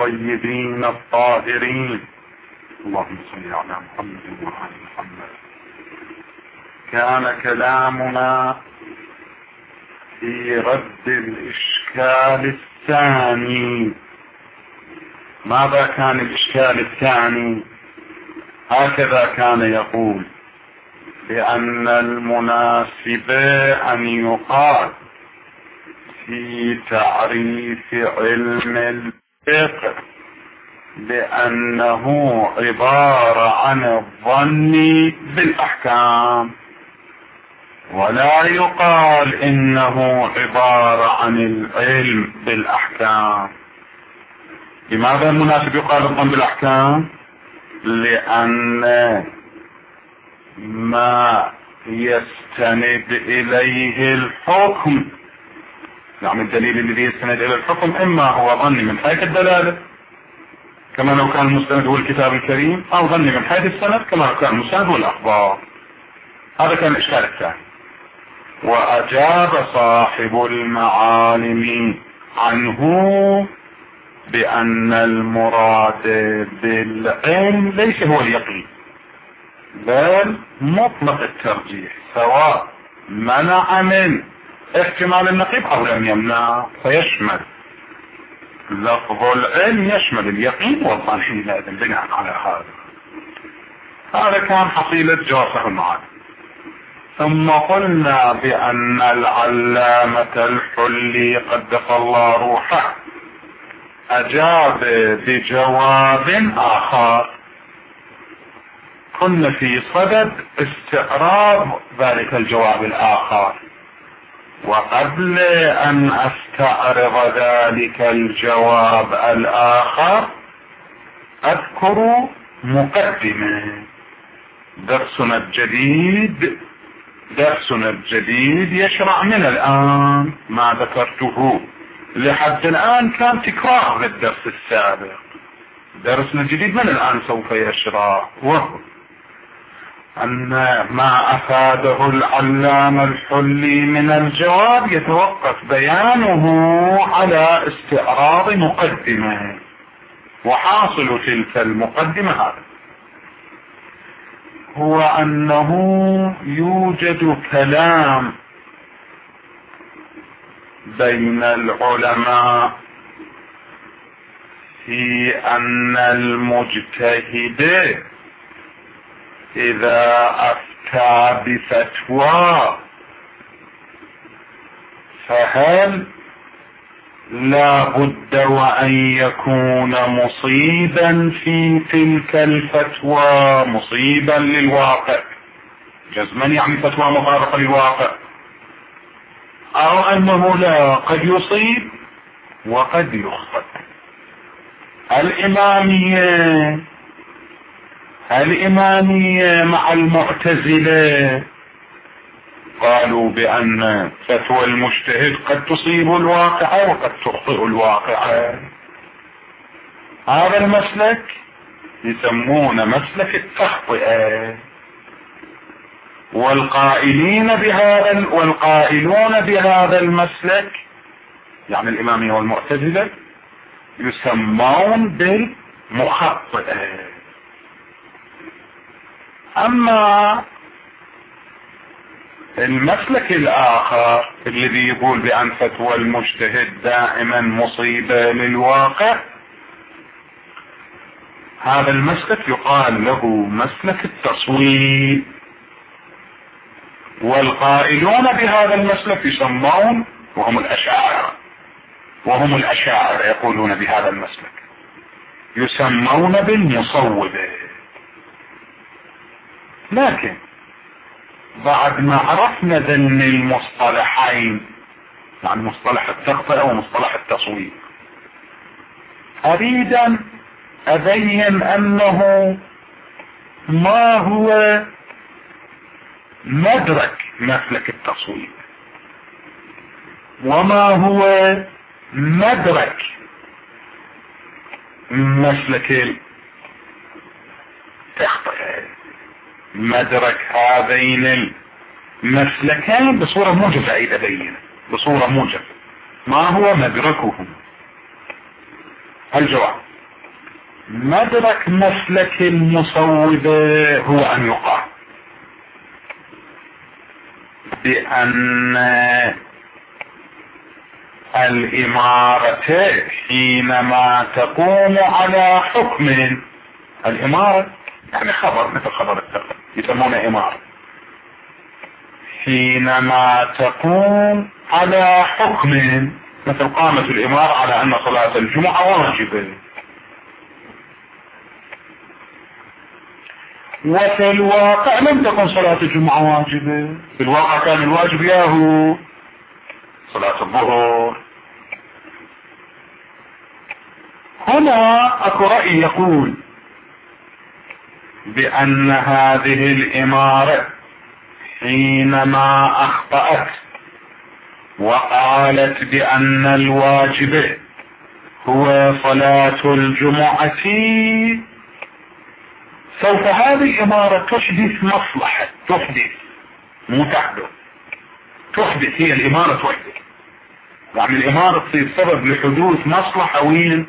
الطيبين الطاهرين. اللهم صل على محمد وعلى محمد. كان كلامنا في رد الإشكال الثاني. ماذا كان الإشكال الثاني؟ هكذا كان يقول: لأن المناسب أن يقال في تعريف علم الفقه بأنه عبارة عن الظن بالأحكام، ولا يقال إنه عبارة عن العلم بالأحكام. لماذا المناسب يقال الظن بالأحكام؟ لأن ما يستند إليه الحكم، يعني الدليل الذي يستند إلى الحكم إما هو ظني من حيث الدلالة كما لو كان المستند هو الكتاب الكريم، أو ظني من حيث السند كما لو كان المستند هو الأخبار. هذا كان الإشكال الثاني. وأجاب صاحب المعالم عنه بأن المراد بالعلم ليس هو اليقين، بل مطلق الترجيح، سواء منع من احتمال النقيض أو لم يمنع، فيشمل لفظ العلم يشمل اليقين والظن حينئذ بناء على هذا كان حصيلة جواب صاحب المعالم. ثم قلنا بأن العلامة الحلي قدس الله روحه أجاب بجواب آخر، كنا في صدد استعراض ذلك الجواب الآخر. وقبل أن أستعرض ذلك الجواب الآخر أذكر مقدمة. درسنا الجديد يشرع من الآن. ما ذكرته لحد الآن كان تكرار للدرس السابق. درسنا الجديد من الآن سوف يشرع، وهو أن ما أفاده العلامة الحلي من الجواب يتوقف بيانه على استعراض مقدمة، وحاصل تلك المقدمة هذا هو أنه يوجد كلام بين العلماء في أن المجتهد إذا أفتى بفتوى فهل لا بد وأن يكون مصيبا في تلك الفتوى، مصيبا للواقع جزما، يعني فتوى مطابقة للواقع، أو أنه لا قد يصيب وقد يخطئ. الإمامية مع المعتزلة قالوا بأن فتوى المجتهد قد تصيب الواقع وقد تخطئ الواقع. هذا المسلك يسمونه مسلك التخطئة، والقائلون بهذا المسلك يعني الإمامية والمعتزلة يسمون بالمخطئة. أما المسلك الآخر الذي يقول بأن فتوى المجتهد دائما مصيبة للواقع، هذا المسلك يقال له مسلك التصويب، والقائلون بهذا المسلك يسمون وهم الأشاعرة يقولون بهذا المسلك يسمون بالمصوبة. لكن بعد ما عرفنا ذن المصطلحين، يعني مصطلح التخطئة ومصطلح التصويب، أريد أن أبين أنه ما هو مدرك مسلك التصويب وما هو مدرك مسلك التخطئة. مدرك هذين المسلكين بصورة موجبة، أريد أبين بصورة موجبة ما هو مدركهم. الجواب: مدرك مسلك المصوبة هو ان يقال بان الامارة حينما تقوم على حكم، الامارة يعني خبر مثل خبر التقديم يسمونه امارة، حينما تقوم على حكم مثل قامت الامارة على ان صلاة الجمعة واجبة، وفي الواقع لم تكن صلاة الجمعة واجبة، في الواقع كان الواجب ياهو صلاة الظهر. هنا اكو رأي يقول بان هذه الامارة حينما اخطأت وقالت بان الواجب هو صلاة الجمعة، سوف هذه الامارة تحدث مصلحة، تحدث مو تحدث، تحدث، هي الامارة تحدث، يعني الامارة تصير سبب لحدوث مصلحة وين؟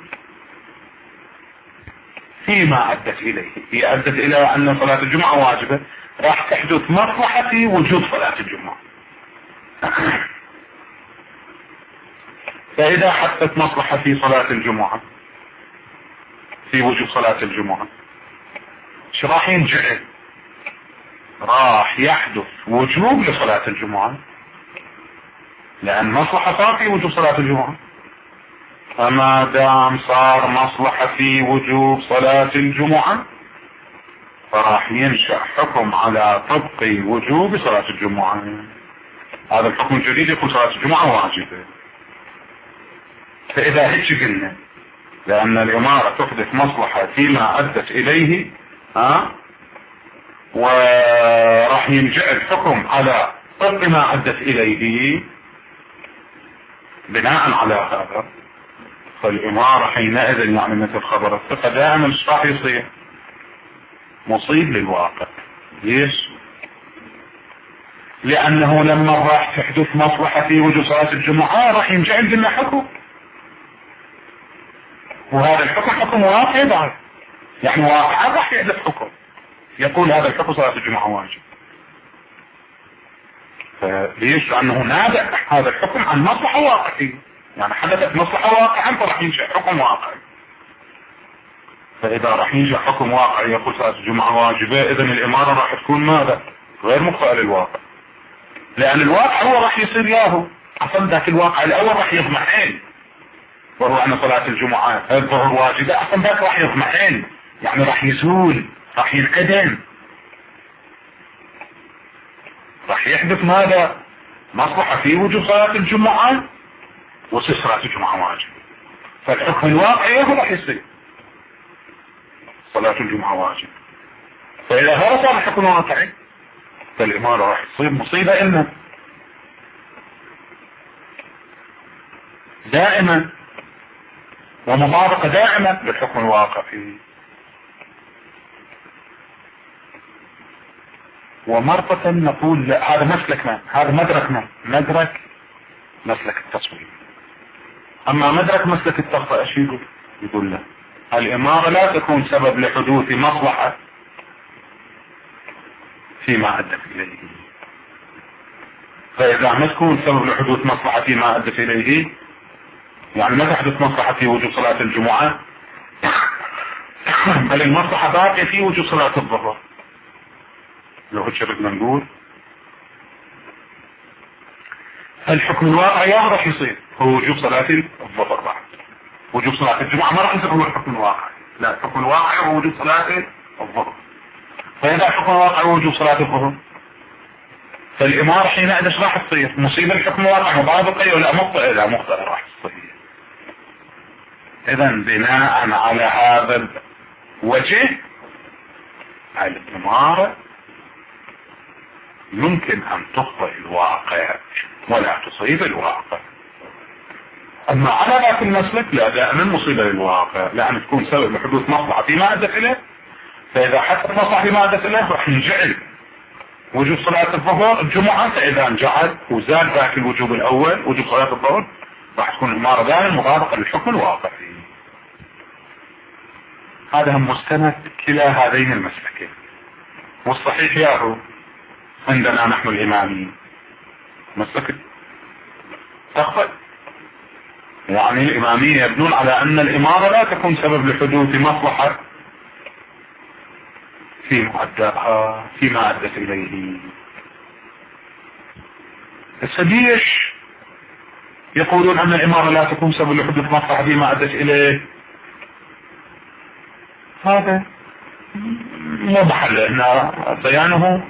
فيما ادت اليه، هي ادت الى ان صلاة الجمعة واجبة، راح تحدث مصلحة في وجود صلاة الجمعة. فاذا حدثت مصلحة في صلاة الجمعة، في وجود صلاة الجمعة، ايش راح ينجعل؟ راح يحدث وجوب لصلاة الجمعة، لان مصلحة صار في وجوب صلاة الجمعة، فما دام صار مصلحة في وجوب صلاة الجمعة فراح ينشأ حكم على طبق وجوب صلاة الجمعة. هذا الحكم الجديد يقول صلاة الجمعة واجبة. فاذا هيك قلنا لان الامارة تحدث مصلحة فيما ادت اليه، وراح ينجعل حكم على طبق ما ادت اليه، بناء على هذا فالامارة حينئذ يعني مثل خبر الثقة دائما ايش راح يصير؟ مصيب للواقع. ليش؟ لانه لما راح تحدث مصلحة في وجود صلاة الجمعة راح ينجعل لنا حكم، وهذا الحكم حكم واقع بعد، يعني واقعا راح يحدث حكم يقول هذا الحكم صلاة الجمعة واجب. فليش؟ لانه نابع هذا الحكم عن مصلحة واقعية، يعني حدثت مصلحة واقعا فراح ينشأ حكم واقعي. فاذا راح ينشأ حكم واقعي يقول صلاة الجمعة واجبة، اذا الامارة راح تكون ماذا؟ غير مخطئة للواقع، لان الواقع هو راح يصير ياهو اصلا ذاك الواقع الاول راح يضمحين، وهو ان صلاة الجمعة الظهر واجبة، اصلا ذاك راح يضمحين، يعني راح يزول، راح ينعدم، راح يحدث ماذا؟ مصلحة في وجود صلاة الجمعة وتصير صلاة الجمعة واجب، فالحكم الواقعي هو راح يصير صلاة الجمعة واجب. فإذا هذا صار الحكم الواقعي فالإمارة راح تصير مصيبة إلنا دائما ومطابقة دائما للحكم الواقعي. ومرة نقول لا، هذا مسلكنا، هذا مدركنا، مدرك مسلك التصوير. اما مدرك مسلك التخطئة ايش يقول؟ يقول لا، الامارة لا تكون سبب لحدوث مصلحة فيما ادت اليه، فاذا ما تكون سبب لحدوث مصلحة فيما ادت اليه، يعني ما تحدث مصلحة في وجود صلاة الجمعة، بل المصلحة باقية في وجود صلاة الظهر. لو هيك بدنا نقول الحكم الواقعي راح يصير هو وجوب صلاة الظهر بعد، وجوب صلاة الجمعة ما راح يصير هو الحكم الواقعي، لا، الحكم الواقعي هو وجوب صلاة الظهر. فإذا الحكم الواقعي هو وجوب صلاة الظهر فالإمارة حينئذ ايش راح تصير؟ مصيبة الحكم الواقعي مطابقة ولا مخطئة؟ لا، مخطئة راح تصير. إذا بناء على هذا الوجه الإمارة يمكن ان تخطئ الواقع ولا تصيب الواقع. اما على ذاك المسلك لا، دائما مصيبة للواقع، لان تكون سبب لحدوث مصلحة فيما ادت اليه، فاذا حدث مصلحة فيما ادت اليه راح ينجعل وجوب صلاة الظهر الجمعة، فاذا انجعل وزاد ذاك الوجوب الاول وجوب صلاة الظهر راح تكون الامارة دائما مطابقة للحكم الواقعي. هذا مستند كلا هذين المسلكين. والصحيح ياهو عندنا نحن الإماميين مسلك تخفى، يعني الإمامية يبنون على أن الإمارة لا تكون سبب لحدوث مصلحة في مؤداها فيما أدت إليه. السديش يقولون أن الإمارة لا تكون سبب لحدوث مصلحة فيما أدت إليه. هذا مو محل هنا بيانه،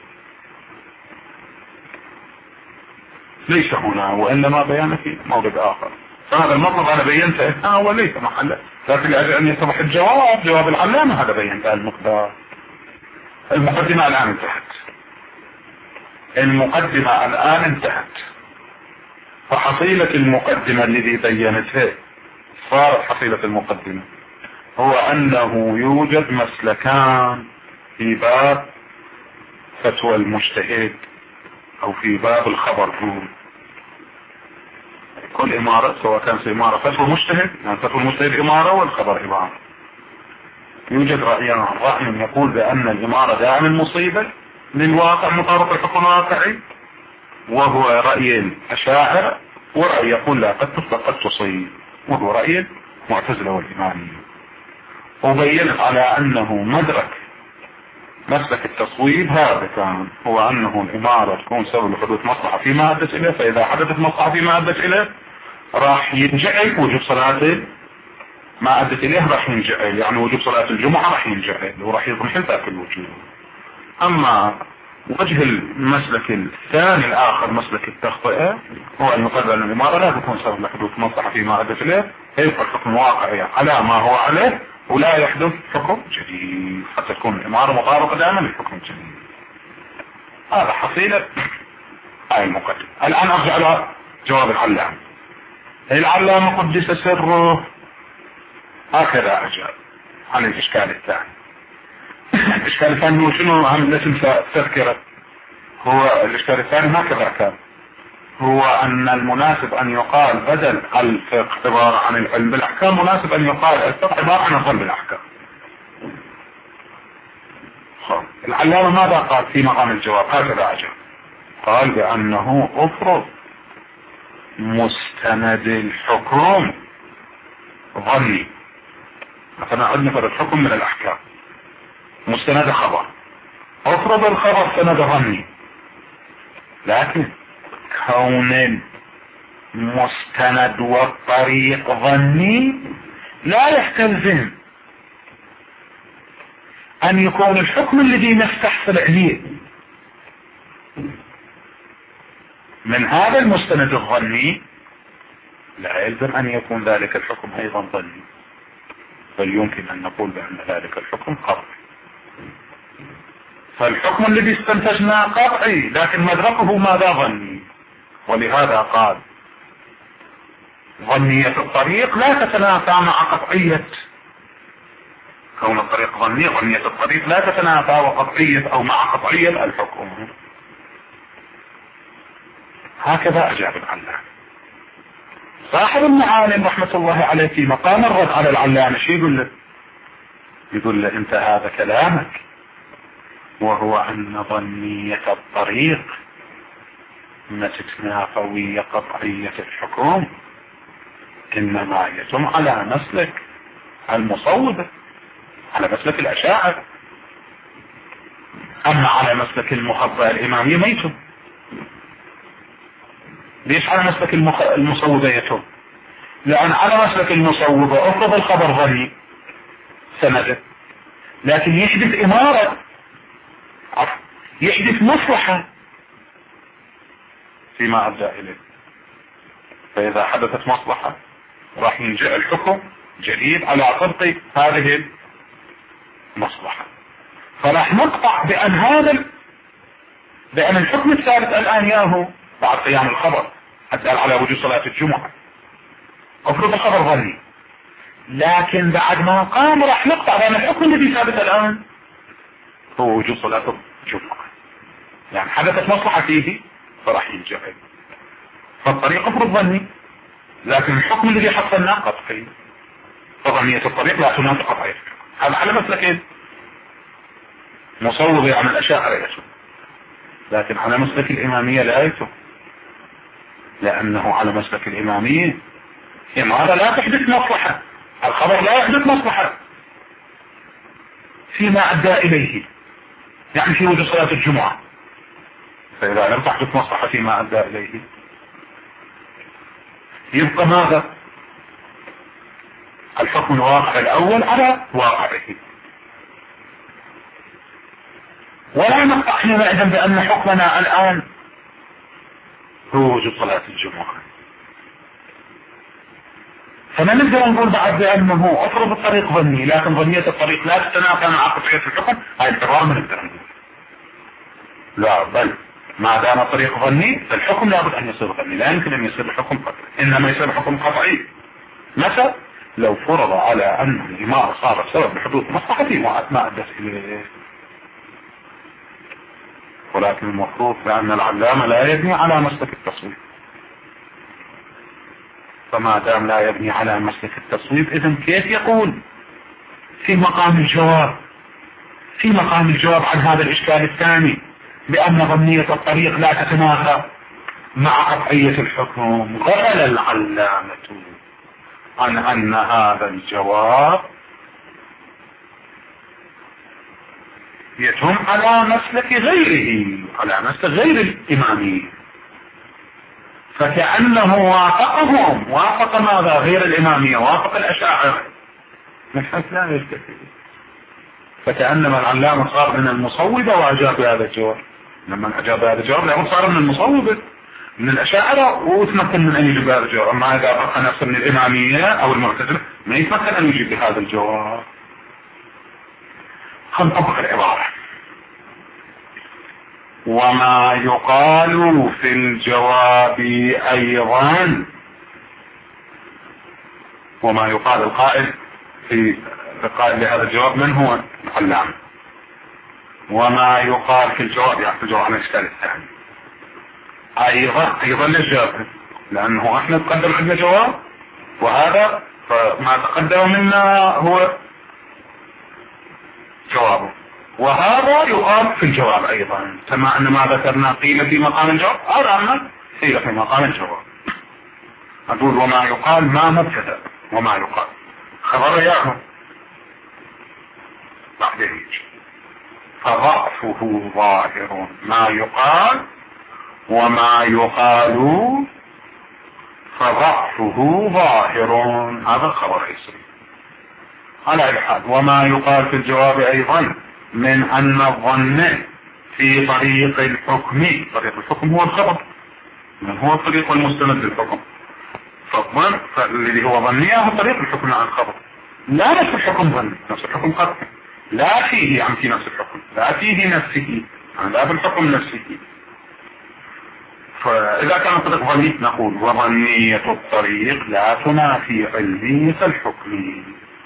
ليس هنا وإنما بيانه في موضع آخر. فهذا المطلب أنا بينته هنا وليس محله، لكن لأجل أن يتضح الجواب، جواب العلامة هذا بينته المقدار. المقدمة الآن انتهت، المقدمة الآن انتهت، فحصيلة المقدمة الذي بينته صارت حصيلة المقدمة هو أنه يوجد مسلكان في باب فتوى المجتهد أو في باب الخبر. كل إمارة سواء كان في إمارة فتوى مجتهد، يعني فتوى المجتهد إمارة والخبر إمارة، يوجد رأيان. رأي يقول بأن الإمارة دائما مصيبة للواقع مطابق الحكم الواقعي، وهو رأي الأشاعرة، ورأي يقول لا قد تصيب، وهو رأي المعتزلة والإمامية. وبينت على أنه مدرك مسلك التصويب هذا كان هو أنه الإمارة تكون سبب لحدوث مصلحة فيما أدت إليه، فإذا حدثت مصلحة فيما أدت إليه راح ينجعل وجوب صلاة ما أدت إليه، راح ينجعل يعني وجوب صلاة الجمعة راح ينجعل وراح يضمحل ذاك الوجوب. أما وجه المسلك الثاني الآخر مسلك التخطئة هو أن يقال أن الإمارة لا تكون سبب لحدوث مصلحة فيما أدت إليه، يبقى الحكم واقعي على ما هو عليه ولا يحدث حكم جديد حتى تكون الإمارة مطابقة دائما للحكم الجديد. هذا حصيلة هاي المقدمة. الآن أرجع إلى جواب العلامة. العلامة قدس سره هكذا أجاب عن الإشكال الثاني. الإشكال الثاني هو شنو؟ عن اسم تذكرة. هو الإشكال الثاني هكذا كان، هو أن المناسب أن يقال بدل الفقه عبارة عن العلم بالأحكام، مناسب أن يقال الفقه عبارة عن الظن بالأحكام. العلامة ماذا قال في مقام الجواب؟ هكذا أجاب، قال بأنه أفرض مستند الحكم ظني. مثلا عندنا فرد الحكم من الأحكام مستند خبر، أفرض الخبر سند ظني، لكن كون المستند والطريق ظني لا يستلزم أن يكون الحكم الذي نستحصل عليه من هذا المستند الظني لا يلزم أن يكون ذلك الحكم أيضا ظني، بل يمكن أن نقول بأن ذلك الحكم قطعي. فالحكم الذي استنتجناه قطعي لكن مدركه ماذا؟ ظني. ولهذا قال ظنية الطريق لا تتنافى مع قطعية كون الطريق ظني، ظنية الطريق لا تتنافى وقطعية أو مع قطعية الحكم. هكذا أجاب العلامة. صاحب المعالم رحمة الله عليه في مقام الرد على العلامة شو يقول له؟ يقول له انت هذا كلامك، وهو أن ظنية الطريق تتنافوية قطعية الحكم إنما يتم على مسلك المصوبة، على مسلك الأشاعرة، أما على مسلك المخبأ الإمامية ما يتم. ليش على مسلك المصوبة يتم؟ لأن على مسلك المصوبة أفرض الخبر ظني سنده، لكن يحدث إمارة، يحدث مصلحة فيما أدى إليه، فإذا حدثت مصلحة راح ينجع الحكم جديد على طبق هذه المصلحة. فراح نقطع بأن الحكم الثالث الآن ياهو بعد قيام الخبر أدى على وجود صلاة الجمعة، أفرض الخبر ظني، لكن بعد ما قام راح نقطع بأن الحكم الذي ثابت الآن هو وجود صلاة الجمعة، يعني حدثت مصلحة فيه فراح ينجعل. فالطريق أفرض ظني، لكن الحكم الذي حصلناه قطعي، فظنية الطريق لا تنافي قطعية الحكم. هذا على مسلكين، مصوب عن الأشاعرة يسوع، لكن على مسلك الإمامية لا يسوع، لأنه على مسلك الإمامية إمارة لا تحدث مصلحة، الخبر لا يحدث مصلحة فيما أدى إليه، يعني في وجود صلاة الجمعة، فإذا لم تحدث مصلحة فيما أدى إليه يبقى ماذا؟ الحكم الواقع الأول على واقعه، ولا نقطع حينئذ بأن حكمنا الآن هو وجود صلاة الجمعة. فما نقدر نقول بعد بأنه أفرض الطريق ظني، لكن ظنية الطريق لا تتنافى مع قطعية الحكم، هاي القرار ما نقدر نقول لا، بل ما دام الطريق ظني فالحكم لابد أن يصير ظني، لا يمكن أن يصير الحكم قطعي، إنما يصير الحكم قطعي متى؟ لو فرض على أن الإمارة صارت سبب لحدوث مصلحة ما أدت إليه. ولكن المفروض بأن العلامة لا يبني على مسلك التصويب، فما دام لا يبني على مسلك التصويب إذن كيف يقول في مقام الجواب عن هذا الإشكال الثاني بأن ظنية الطريق لا تتنافى مع قطعية الحكم؟ غفل العلامة عن أن هذا الجواب يتم على مسلك غيره، على مسلك غير الإمامي، فكأنه وافقهم، وافق ماذا؟ غير الإمامية، وافق الأشاعرة من حيث لا يستفيد، فكأنما العلامة صار من المصوبة وأجاب بهذا الجواب. لما أجاب بهذا الجواب لأنه صار من المصوبة من الأشاعرة ويتمكن من أن يجيب بهذا الجواب. أما إذا بقى نفسه من الإمامية أو المعتزلة ما يتمكن أن يجيب بهذا الجواب. هنطبق العبارة: وما يقال في الجواب أيضا، وما يقال القائل في القائل لهذا الجواب من هو؟ العلامة. وما يقال في الجواب يعني في الجواب عن الإشكال الثاني أيضا للجواب، لأنه احنا تقدم عندنا جواب وهذا فما تقدم منا هو جوابه، وهذا يقال في الجواب أيضا، كما أن ما ذكرنا قيل في مقام الجواب أو قيل في مقام الجواب. أقول وما يقال ما مبتدأ، وما يقال خبر يعهم بعدين فضعفه ظاهر. ما يقال وما يقال فضعفه ظاهر، هذا الخبر يصير على الحال. وما يقال في الجواب أيضا من أن الظن في طريق الحكم، طريق الحكم هو الخبر، من هو الطريق المستند للحكم، فالظن الذي هو ظنية هو طريق الحكم عن الخبر، لا نفس الحكم ظن، نفس الحكم قطعي، لا فيه عن في نفس الحكم، لا فيه نفسه عن لا بالحكم نفسه. فإذا كان الطريق ظني نقول وظنية الطريق لا تنافي علمية الحكم.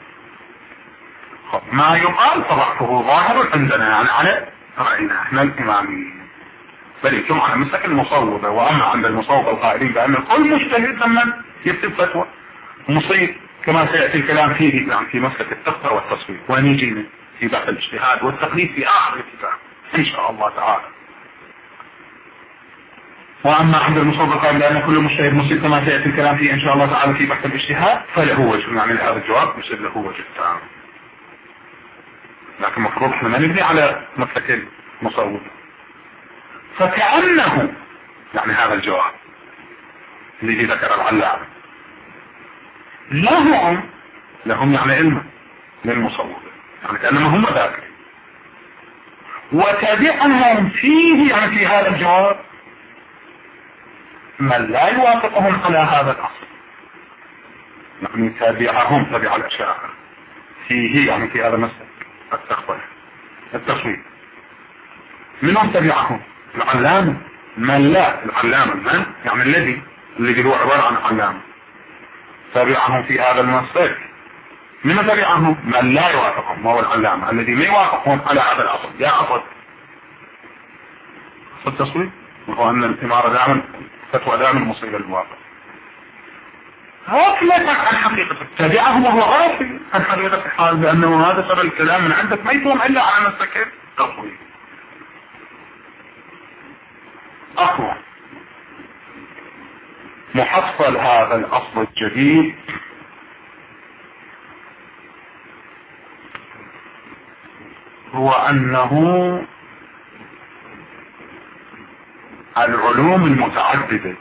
ما يقال فضعفه ظاهر عندنا، يعني على رأينا احنا الإمامي، بل يتم على مسلك المصوبة. وأما عند المصوبة القائلين بأن الكل مجتهد لما يكتب فتوى مصيب، كما سيأتي الكلام فيه يعني في مسلك التفسير والتصوير، ونيجي في بحث الاجتهاد والتقليد في آخر الكتاب إن شاء الله تعالى. وأما عند المصوبة القائل بأن كل مجتهد مصيب، كما سيأتي الكلام فيه إن شاء الله تعالى في بحث الاجتهاد، فله وجه، يعني هذا الجواب مش له وجه تام. لكن مفروض احنا ما نبني على مسلك المصوبة. فكأنه يعني هذا الجواب الذي ذكر العلامة لهم يعني علم للمصوبة، يعني كأنما هم ذاكرين، وتابعهم فيه يعني في هذا الجواب من لا يوافقهم على هذا الأصل، يعني تابعهم تبع الأشاعرة فيه يعني في هذا المسلك التصوير. منهم تبعهم العلامة، من لا العلامة من يعني الذي هو عبارة عن علامة، تبعهم في هذا المسلك. من تبعهم من لا يوافقهم، وهو العلامة الذي ما يوافقهم على هذا الأصل. يا أصل التصوير وهو أن الإمارة دائما فتوى دائما مصيبة للواقع. غفلتك عن حقيقة تبعهم وهو غافل عن حقيقة الحال بأنه هذا ترى الكلام من عندك ما يكون إلا على نفسك تقوي أقوى. محصل هذا الأصل الجديد هو أنه العلوم المتعددة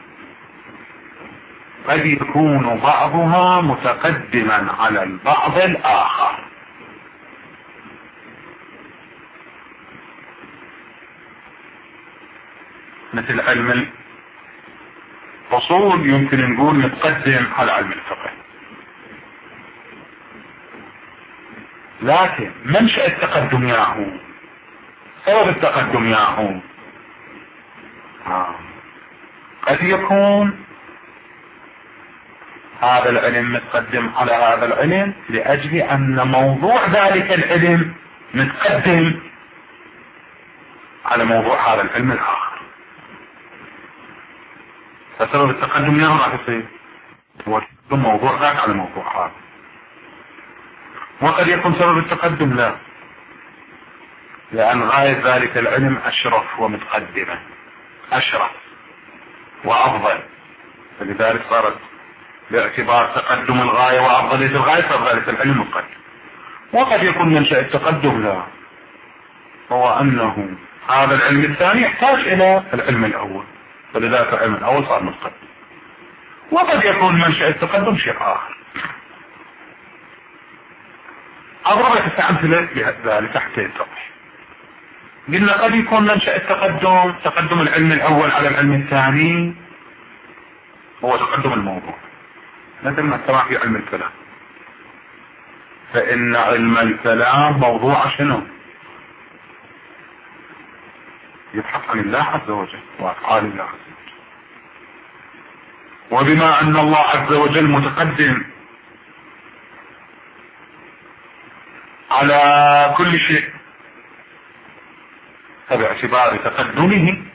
قد يكون بعضها متقدما على البعض الآخر. مثل علم الأصول يمكن نقول متقدم على علم الفقه، لكن منشأ التقدم ياهو، سبب التقدم ياهو قد يكون هذا العلم متقدم على هذا العلم لأجل أن موضوع ذلك العلم متقدم على موضوع هذا العلم الآخر، فسبب التقدم ياهو راح يصير هو موضوع ذاك على موضوع هذا. وقد يكون سبب التقدم لا، لأن غاية ذلك العلم أشرف ومتقدمة، أشرف وأفضل، فلذلك صارت باعتبار تقدم الغاية وأفضلية الغاية صار ذلك العلم متقدم. وقد يكون منشأ التقدم لا، هو أنه هذا العلم الثاني يحتاج إلى العلم الأول، فلذلك العلم الأول صار متقدم. وقد يكون منشأ التقدم شيء آخر. أضرب لك أمثلة لذلك حتى يتضح. قلنا قد يكون منشأ التقدم تقدم العلم الأول على العلم الثاني هو تقدم الموضوع، مثل ما سمع في علم الكلام، فإن علم الكلام موضوع شنو؟ يبحث عن الله عز وجل وأفعال الله عز وجل. وبما أن الله عز وجل متقدم على كل شيء، فباعتبار تقدمه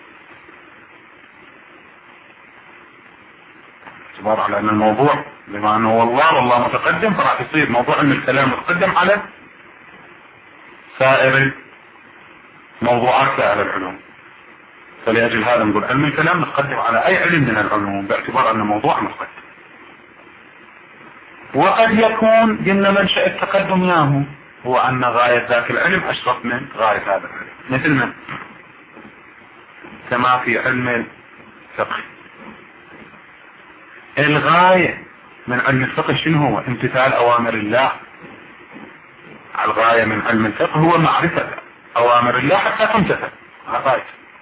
باعتبار على أن الموضوع بما أنه والله متقدم، فراح يصير موضوع علم الكلام متقدم على سائر موضوعات سائر العلوم. فلأجل هذا نقول علم الكلام متقدم على أي علم من العلوم باعتبار أن الموضوع متقدم. وقد يكون قلنا منشأ التقدم ياهو هو أن غاية ذاك العلم أشرف من غاية هذا العلم، مثل ما كما في علم الفقه. الغاية من علم الفقه شنو هو؟ امتثال أوامر الله. الغاية من علم الفقه هو معرفة أوامر الله حتى تمتثل، غاية.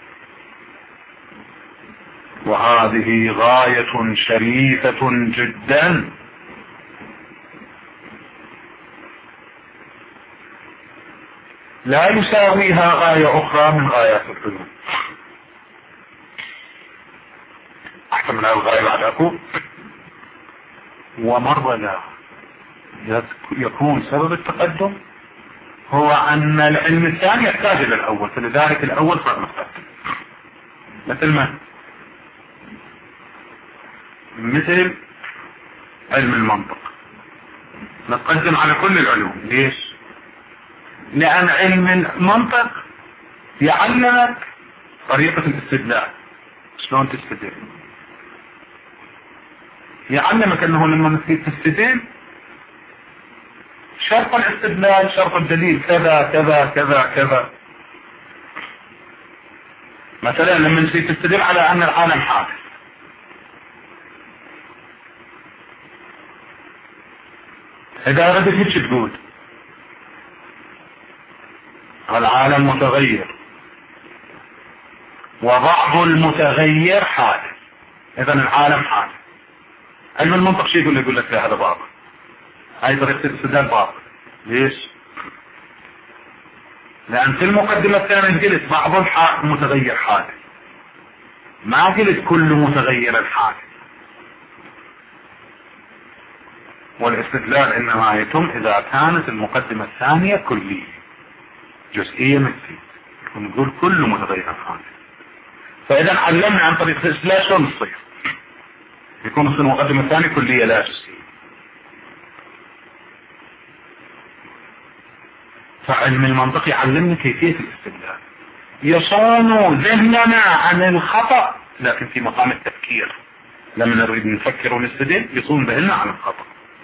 وهذه غاية شريفة جدا، لا يساويها غاية أخرى من غايات العلوم. أحسن من الغاية بعدكم. ومرة لا يكون سبب التقدم هو أن العلم الثاني يحتاج إلى الأول، فلذلك الأول صار متقدم. مثل ما مثل علم المنطق نتقدم على كل العلوم. ليش؟ لأن علم المنطق يعلمك طريقة الاستدلال، شلون تستدل، يعلمك أنه لما تستدل شرط الاستدلال شرط الدليل كذا كذا كذا كذا. مثلا لما تستدل على أن العالم حادث، إذا أردت هيك تقول العالم متغير وبعض المتغير حادث، إذا العالم حادث. علم المنطق شيء يقول لك هذا باطل، هاي طريقة الاستدلال باطل. ليش؟ لأن في المقدمة الثانية قلت بعض المتغير حادث، ما قلت كل متغير حادث. والاستدلال إنما يتم إذا كانت المقدمة الثانية كلية جزئية مثلية، ونقول كل متغير حادث. فإذا علمنا عن طريقة الاستدلال شلون تصير. يكون الصين المقدمة الثانية كلية لا جزئية. فعلم المنطق يعلمنا كيفية الاستدلال، يصون ذهننا عن الخطأ، لكن في مقام التفكير لما نريد نفكر ونستدل يصون ذهننا عن الخطأ.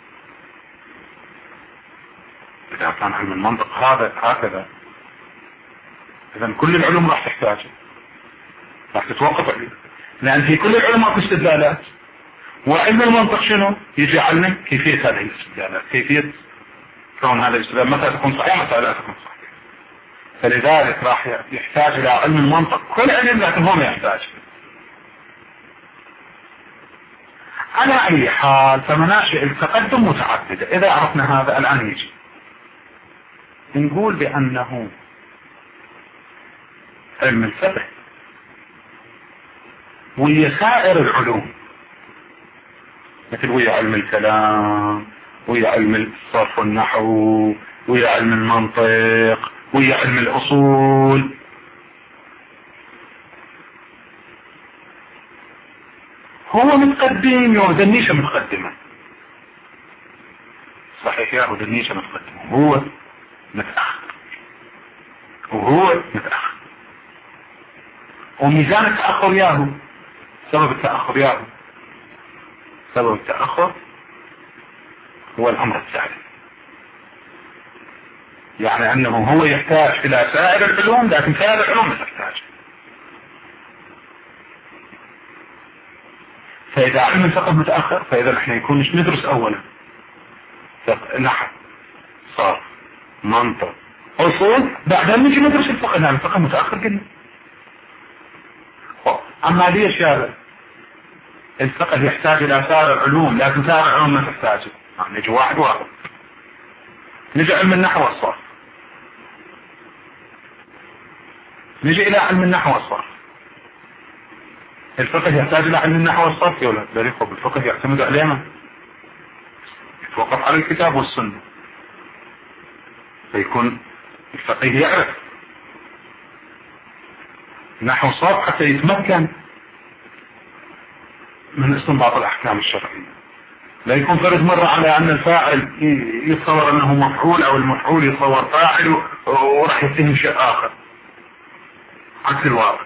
إذا كان علم المنطق هكذا إذا كل العلوم راح تحتاجه، راح تتوقف عليه، لأن في كل العلوم اكو استدلالات، وعلم المنطق شنو؟ يجي يعلم كيفية هذه الاستدلالات، كيفية كون هذا الاستدلال متى تكون صحيحة متى لا تكون صحيحة. فلذلك راح يحتاج إلى علم المنطق كل علم، لكن هو ما يحتاج. على أي حال فمناشئ التقدم متعددة. إذا عرفنا هذا الآن يجي نقول بأنه علم الفقه ويا سائر العلوم، مثل ويا علم الكلام، ويا علم الصرف والنحو، ويا علم المنطق، ويا علم الأصول، هو متقدم يا دنيشة متقدمة. صحيح يا دنيشة متقدمة، هو متأخر وهو متأخر. وميزان التأخر ياهو، سبب التأخر ياهو، سبب التأخر هو الأمر الثالث، يعني أنه هو يحتاج إلى سائر العلوم، لكن سائر العلوم ما تحتاج. فإذا علم الفقه متأخر، فإذا نحن يكونش ندرس أولا نحو صرف منطق أصول، بعدين نجي ندرس الفقه، لأن الفقه متأخر قلنا. أما ليش هذا؟ الفقه يحتاج إلى سائر العلوم، لكن سائر العلوم ما تحتاجه. يعني نجي واحد واحد، نجي علم النحو والصرف، نجي إلى علم النحو والصرف. الفقه يحتاج إلى علم النحو والصرف ولا لا؟ يقول الفقه يعتمد علينا، يتوقف على الكتاب والسنة، فيكون الفقيه يعرف نحو الصرف حتى يتمكن من استنباط الأحكام الشرعية. لا يكون فرد مرة على أن الفاعل يتصور أنه مفعول، أو المفعول يتصور فاعل، وراح يتهم شيء آخر عكس الواقع.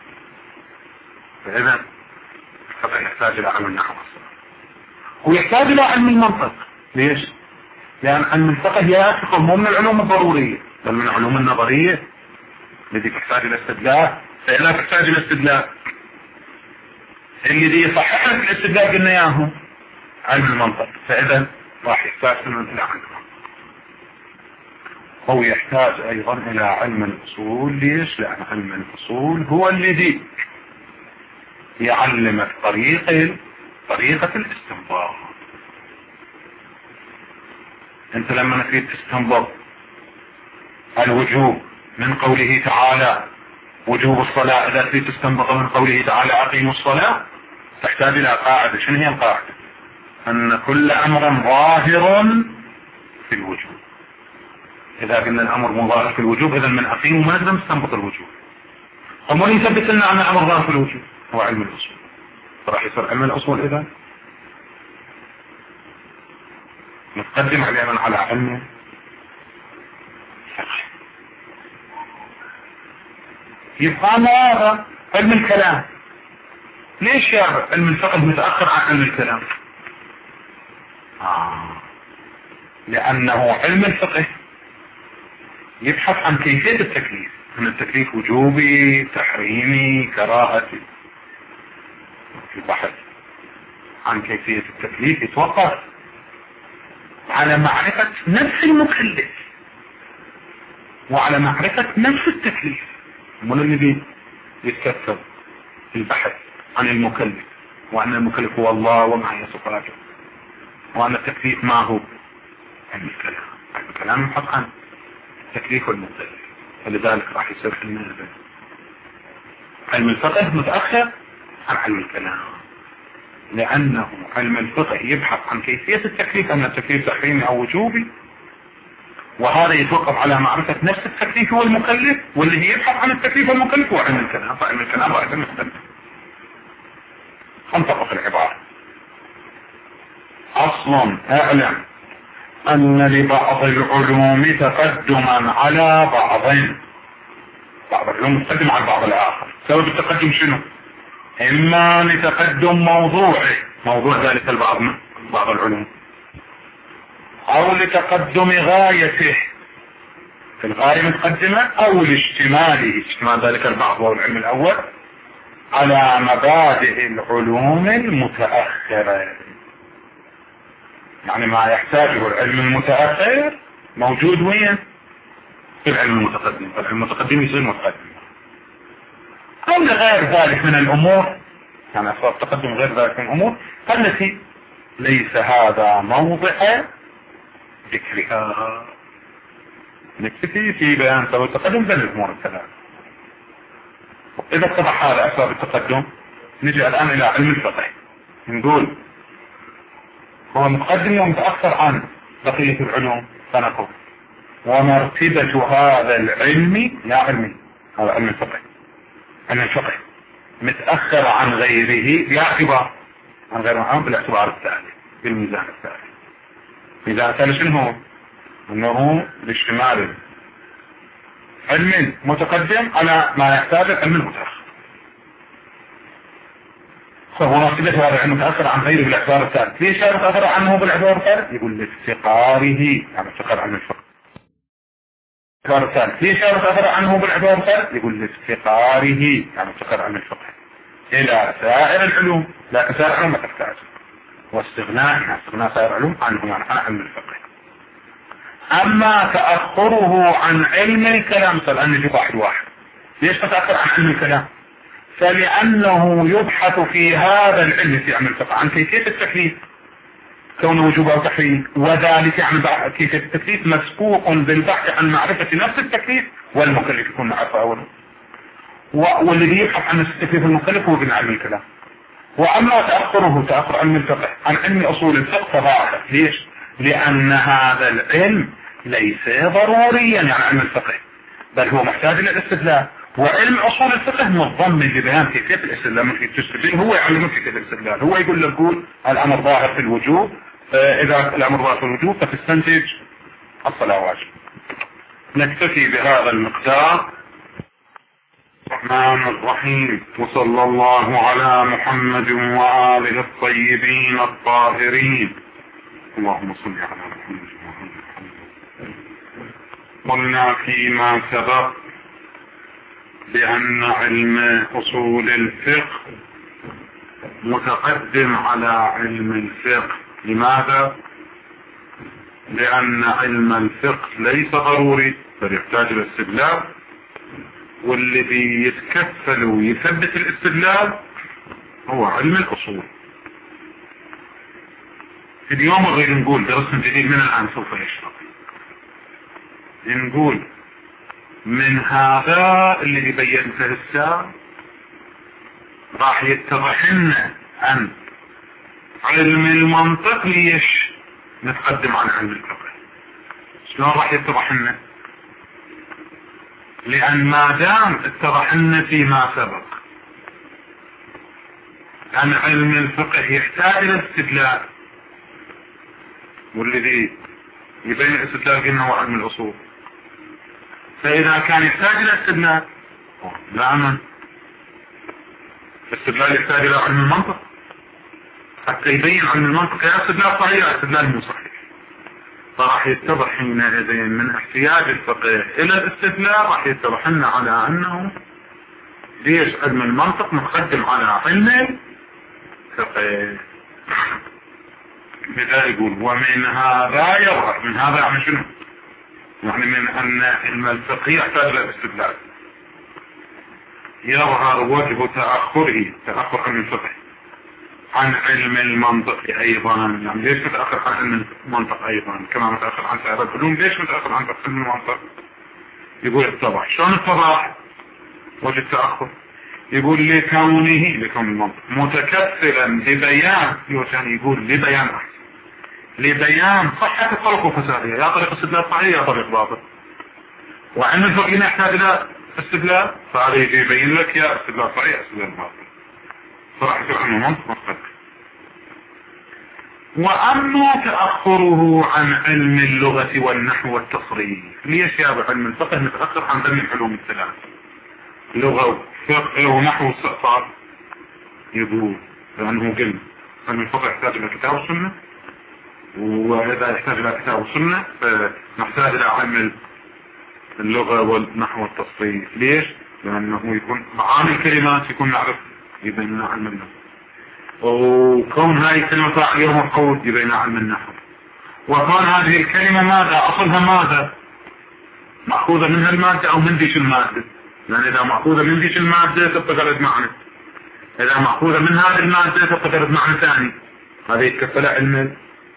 فإذا الفقه يحتاج إلى علم النحو والصرف، ويحتاج إلى علم المنطق. ليش؟ لأن علم الفقه يأخذ مو من العلوم الضرورية، بل من العلوم النظرية التي تحتاج إلى استدلال. فإذا تحتاج إلى استدلال، اللي دي يصحح لك الاستدلال قلنا إياه علم المنطق، فإذا راح يحتاج إلى علم المنطق. هو يحتاج أيضا إلى علم الأصول. ليش؟ لأن علم الأصول هو الذي يعلمك طريقة الاستنباط. أنت لما تريد تستنبط الوجوب من قوله تعالى وجوب الصلاة، إذا تريد تستنبط من قوله تعالى أقيموا الصلاة، تحتاج إلى قاعدة. شنو هي القاعدة؟ أن كل أمر ظاهر في الوجوب. إذا قلنا الأمر مو ظاهر في الوجوب، إذا من أقيموا ما نقدر نستنبط الوجوب. هم اللي يثبت لنا أن الأمر ظاهر في الوجوب هو علم الأصول. فراح يصير علم الأصول إذا نتقدم علينا على علم الفقه. يبقى هذا علم الكلام. ليش يا علم الفقه متأخر عن علم الكلام؟ لأنه علم الفقه يبحث عن كيفية التكليف، من التكليف وجوبي، تحريمي، كراهتي. البحث عن كيفية التكليف يتوقف على معرفة نفس المكلف وعلى معرفة نفس التكليف. من الذي يتكتب البحث عن المكلف، وأن المكلف هو الله وما هي صفاته، وأن التكليف ما هو علم الكلام. علم الكلام يبحث عن التكليف والمكلف، فلذلك راح يصير علم الفقه متأخر عن علم الكلام، لأنه علم الفقه يبحث عن كيفية التكليف، أن التكليف تحريمي أو وجوبي، وهذا يتوقف على معرفة نفس التكليف والمكلف، واللي يبحث عن التكليف والمكلف هو علم الكلام. فعلم الكلام هو علم الفقه. انطبق العبارة. فصل. اعلم ان لبعض العلوم تقدما على بعض العلوم تقدم على بعض الاخر. سبب التقدم شنو؟ اما لتقدم موضوع ذلك بعض العلوم، او لتقدم غايته، في الغاية متقدمة، او لاشتمال ذلك البعض وهو العلم الاول على مبادئ العلوم المتأخرة. يعني ما يحتاجه العلم المتأخر موجود وين؟ في العلم المتقدم. العلم المتقدم يصير متقدم. او لغير ذلك من الامور، يعني اسباب تقدم غير ذلك من الامور التي ليس هذا موضع ذكرها. نكتفي في بيان سبب التقدم بين الامور الثلاث. اذا اتضح هذا اسباب التقدم، نجي الان الى علم الفقه. نقول هو متقدم ومتأخر عن بقية العلوم، فنقول ومرتبة هذا العلم، لا علمي، هذا علم الفقه، علم الفقه متأخر عن غيره باعتبار، عن غير العلوم بالاعتبار التالي، بالميزان التالي. ميزان التالي شنو هو؟ انه لاشتمال علم متقدم على ما يحتاج العلم المتأخر. فهو مرتبة هذا العلم متأخر عن غيره بالاعتبار الثالث. ليش متأخر عنه بالاعتبار الثالث؟ يقول لافتقاره، يعني افتقار علم الفقه. الاعتبار الثالث. ليش متأخر عنه بالاعتبار الثالث؟ يقول لافتقاره، يعني افتقار علم الفقه الى سائر العلوم، لكن سائر العلوم ما تحتاج. واستغناء سائر العلوم عنه، يعني عن علم الفقه. اما تأخره عن علم الكلام، الان نجيب واحد. ليش تتأخر عن علم الكلام؟ فلأنه يبحث في هذا العلم في علم الفقه عن كيفية التكليف، كون وجوب أو تحريم، وذلك عن كيفية التكليف مسبوق بالبحث عن معرفة نفس التكليف والمكلف يكون نعرفه أولا. والذي يبحث عن نفس التكليف المكلف هو ابن علم الكلام. وأما تأخر علم الفقه عن علم أصول الفقه فضاعف. ليش؟ لأن هذا العلم ليس ضروريا، يعني علم الفقه، بل هو محتاج إلى الاستدلال. وعلم اصول الفقه متضمن لبيان كيفية الاستدلال، مش تستدل، هو يعلمك كيفية الاستدلال. هو يقول لك قول الامر ظاهر في الوجوب، اذا الامر ظاهر في الوجوب فتستنتج الصلاة واجب. نكتفي بهذا المقدار. الرحمن الرحيم، وصلى الله على محمد وآله الطيبين الطاهرين. اللهم صل على محمد وآله الطيبين. قلنا فيما سبق بأن علم أصول الفقه متقدم على علم الفقه. لماذا؟ لأن علم الفقه ليس ضروري بل يحتاج إلى استدلال، والذي يتكفل ويثبت الاستدلال هو علم الأصول. في اليوم غير نقول درس جديد من الآن سوف يشرح. نقول من هذا اللي بينته هسه راح يتضح لنا عن علم المنطق ليش نتقدم عن علم الفقه. شلون راح يتضح لنا؟ لأن ما دام اتضح لنا فيما سبق أن علم الفقه يحتاج إلى استدلال، والذي يبين الاستدلال قلنا هو علم الأصول، فإذا كان يحتاج إلى استدلال دائما الاستدلال يحتاج إلى علم المنطق حتى يبين علم المنطق يا استدلال صحيح يا استدلال مو صحيح. فراح يتضح حينئذ من احتياج الفقه إلى الاستدلال، راح يتضح لنا على أنه ليش علم المنطق مقدم على علم الفقه. لذا يقول ومن هذا يظهر، من هذا يعني شنو؟ يعني من أن علم الفقه يحتاج إلى الاستدلال. يظهر وجه تأخر علم الفقه عن علم المنطق أيضا. يعني ليش متأخر عن علم المنطق أيضا كما متأخر عن سائر العلوم؟ ليش متأخر عن علم المنطق؟ يقول اتضح. شلون اتضح وجه التأخر؟ يقول لكون المنطق متكفلا لبيان، يعني يقول لبيان صحة الطرق وفسادها، يا طريق استدلال صحيح يا طريق باطل. وعلم الفقه يحتاج إلى استدلال، فهذا يجي يبين لك يا استدلال صحيح يا استدلال باطل. فراح يصير علم المنطق متقدم. وأما تأخره عن علم اللغة والنحو والتصريف، ليش يا أبو علم الفقه متأخر عن علم العلوم الثلاث، لغة وفقه ونحو واستئصال؟ يقول لأنه قلنا علم الفقه يحتاج إلى كتاب والسنة، وإذا يحتاج إلى كتاب والسنة فنحتاج إلى علم اللغة والنحو والتصريف. ليش؟ لأنه يكون معاني الكلمات يكون نعرف يبين علم اللغة، وكون هذه الكلمة فاعل يوم القول يبين علم النحو، وكون هذه الكلمة ماذا أصلها ماذا مأخوذة منها المادة أو من ديش المادة، لأن إذا مأخوذة من ديش المادة تبقى ترد معنى، إذا مأخوذة من هذه المادة تبقى ترد معنى ثاني، هذه يتكفل علم.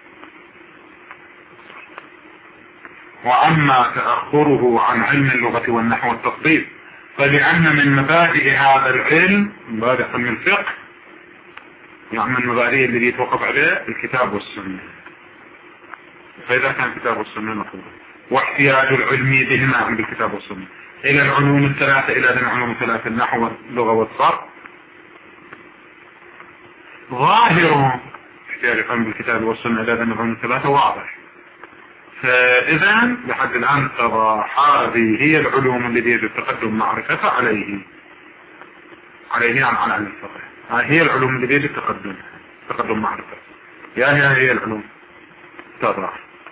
وأما تأخره عن علم اللغة والنحو والتصريف فلأن من مبادئ هذا العلم، مبادئ علم الفقه، يعني من المبادئ الذي يتوقف عليه الكتاب والسنة، فإذا كان الكتاب والسنة مفهوم، واحتياج العلم بهما عند الكتاب والسنة إلى العلوم الثلاثة، إلى العلوم الثلاثة النحو واللغة والصرف، ظاهر احتياج العلم بالكتاب والسنة إلى العلوم الثلاثة واضح. فإذا لحد الآن ترى هذه هي العلوم التي يجب التقدم معرفتها عليه عن علم الفقه، هي العلوم التي يجب تقدم معرفتها. هي العلوم ترى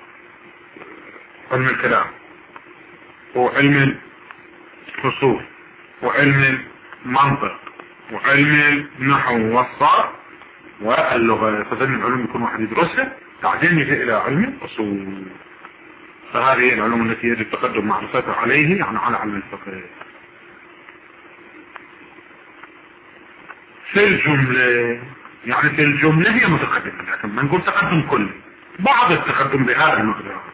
علم الكلام وعلم الفصول وعلم المنطق وعلم النحو والصرف واللغة، فإذن العلوم يكون واحد يدرسها بعدين يجي إلى علم الأصول. فهذه هي العلوم التي يجب تقدم معرفتها عليه يعني على علم الفقه. في الجملة هي متقدمة، لكن ما نقول تقدم كله، بعض التقدم بهذا المقدار،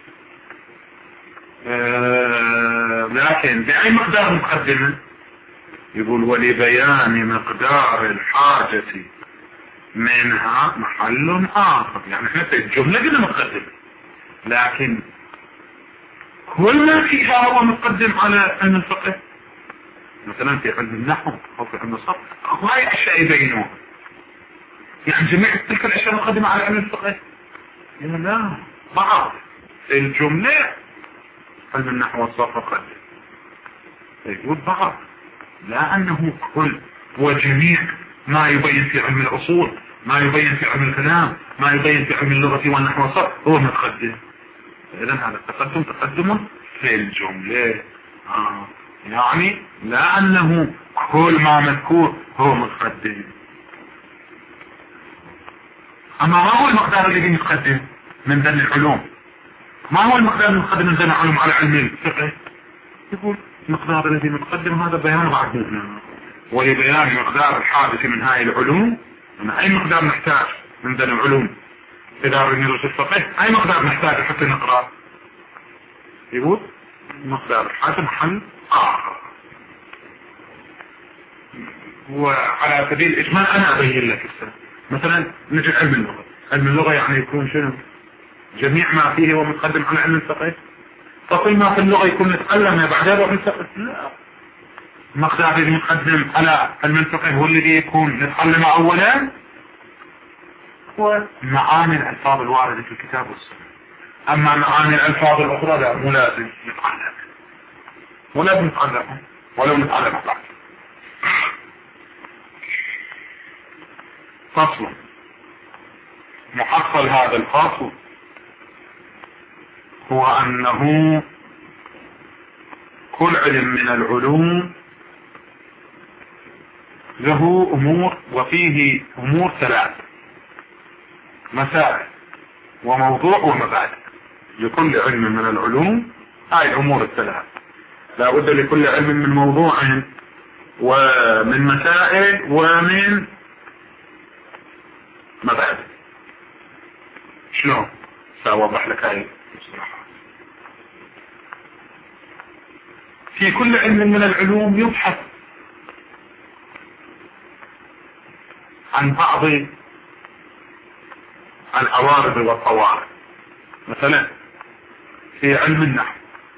لكن بأي مقدار مقدمة؟ يقول ولبيان مقدار الحاجة منها محل آخر، يعني احنا في الجملة قلنا مقدمة، لكن كل ما فيها هو مقدم على علم الفقه. مثلا في علم النحو أو في علم الصرف هاي أشياء يبينوها، يعني جميع تلك الأشياء مقدمة على علم الفقه؟ لا، بعض الجملة علم النحو والصرف مقدم، يقول بعض، لا أنه كل وجميع ما يبين في علم الأصول، ما يبين في علم الكلام، ما يبين في علم اللغة والنحو والصرف هو متقدم. إذن هذا التقدم تقدم في الجملة، يعني لا أنه كل ما مذكور هو متقدم. أما ما هو المقدار الذي يتقدم من ذن العلوم؟ ما هو المقدار المتقدم من ذن العلوم على علم الفقه؟ يقول المقدار الذي متقدم هذا بيان بعد، ولبيان مقدار الحادث من هاي العلوم، من أي مقدار نحتاج من ذن العلوم إذا ندرس الفقه، أي مقدار نحتاج حتى نقرأ؟ يقول مقدار الحادث محل آخر. وعلى سبيل الإجمال أنا أبين لك السنة. مثلا نجي علم اللغة، علم اللغة يعني يكون شنو؟ جميع ما فيه هو متقدم على علم الفقه. فكل ما في اللغة يكون نتعلم بعدين نروح الفقه؟ لا، المقدار الذي متقدم على علم الفقه هو الذي يكون نتعلمه أولا هو معاني الألفاظ الواردة في الكتاب والسنة. أما معاني الألفاظ الأخرى لا، مو لازم نتعلم، ولازم نتعلمها ولو نتعلمها بعد. فصل محصل هذا الفصل هو أنه كل علم من العلوم له أمور، وفيه أمور ثلاث: مسائل وموضوع ومبادئ. لكل علم من العلوم هاي الأمور الثلاث، لا بد لكل علم من موضوع ومن مسائل ومن مبادئ. شلون؟ سأوضح لك هاي الصراحة. في كل علم من العلوم يبحث عن بعض العوارض والطوارئ. مثلا في علم النحو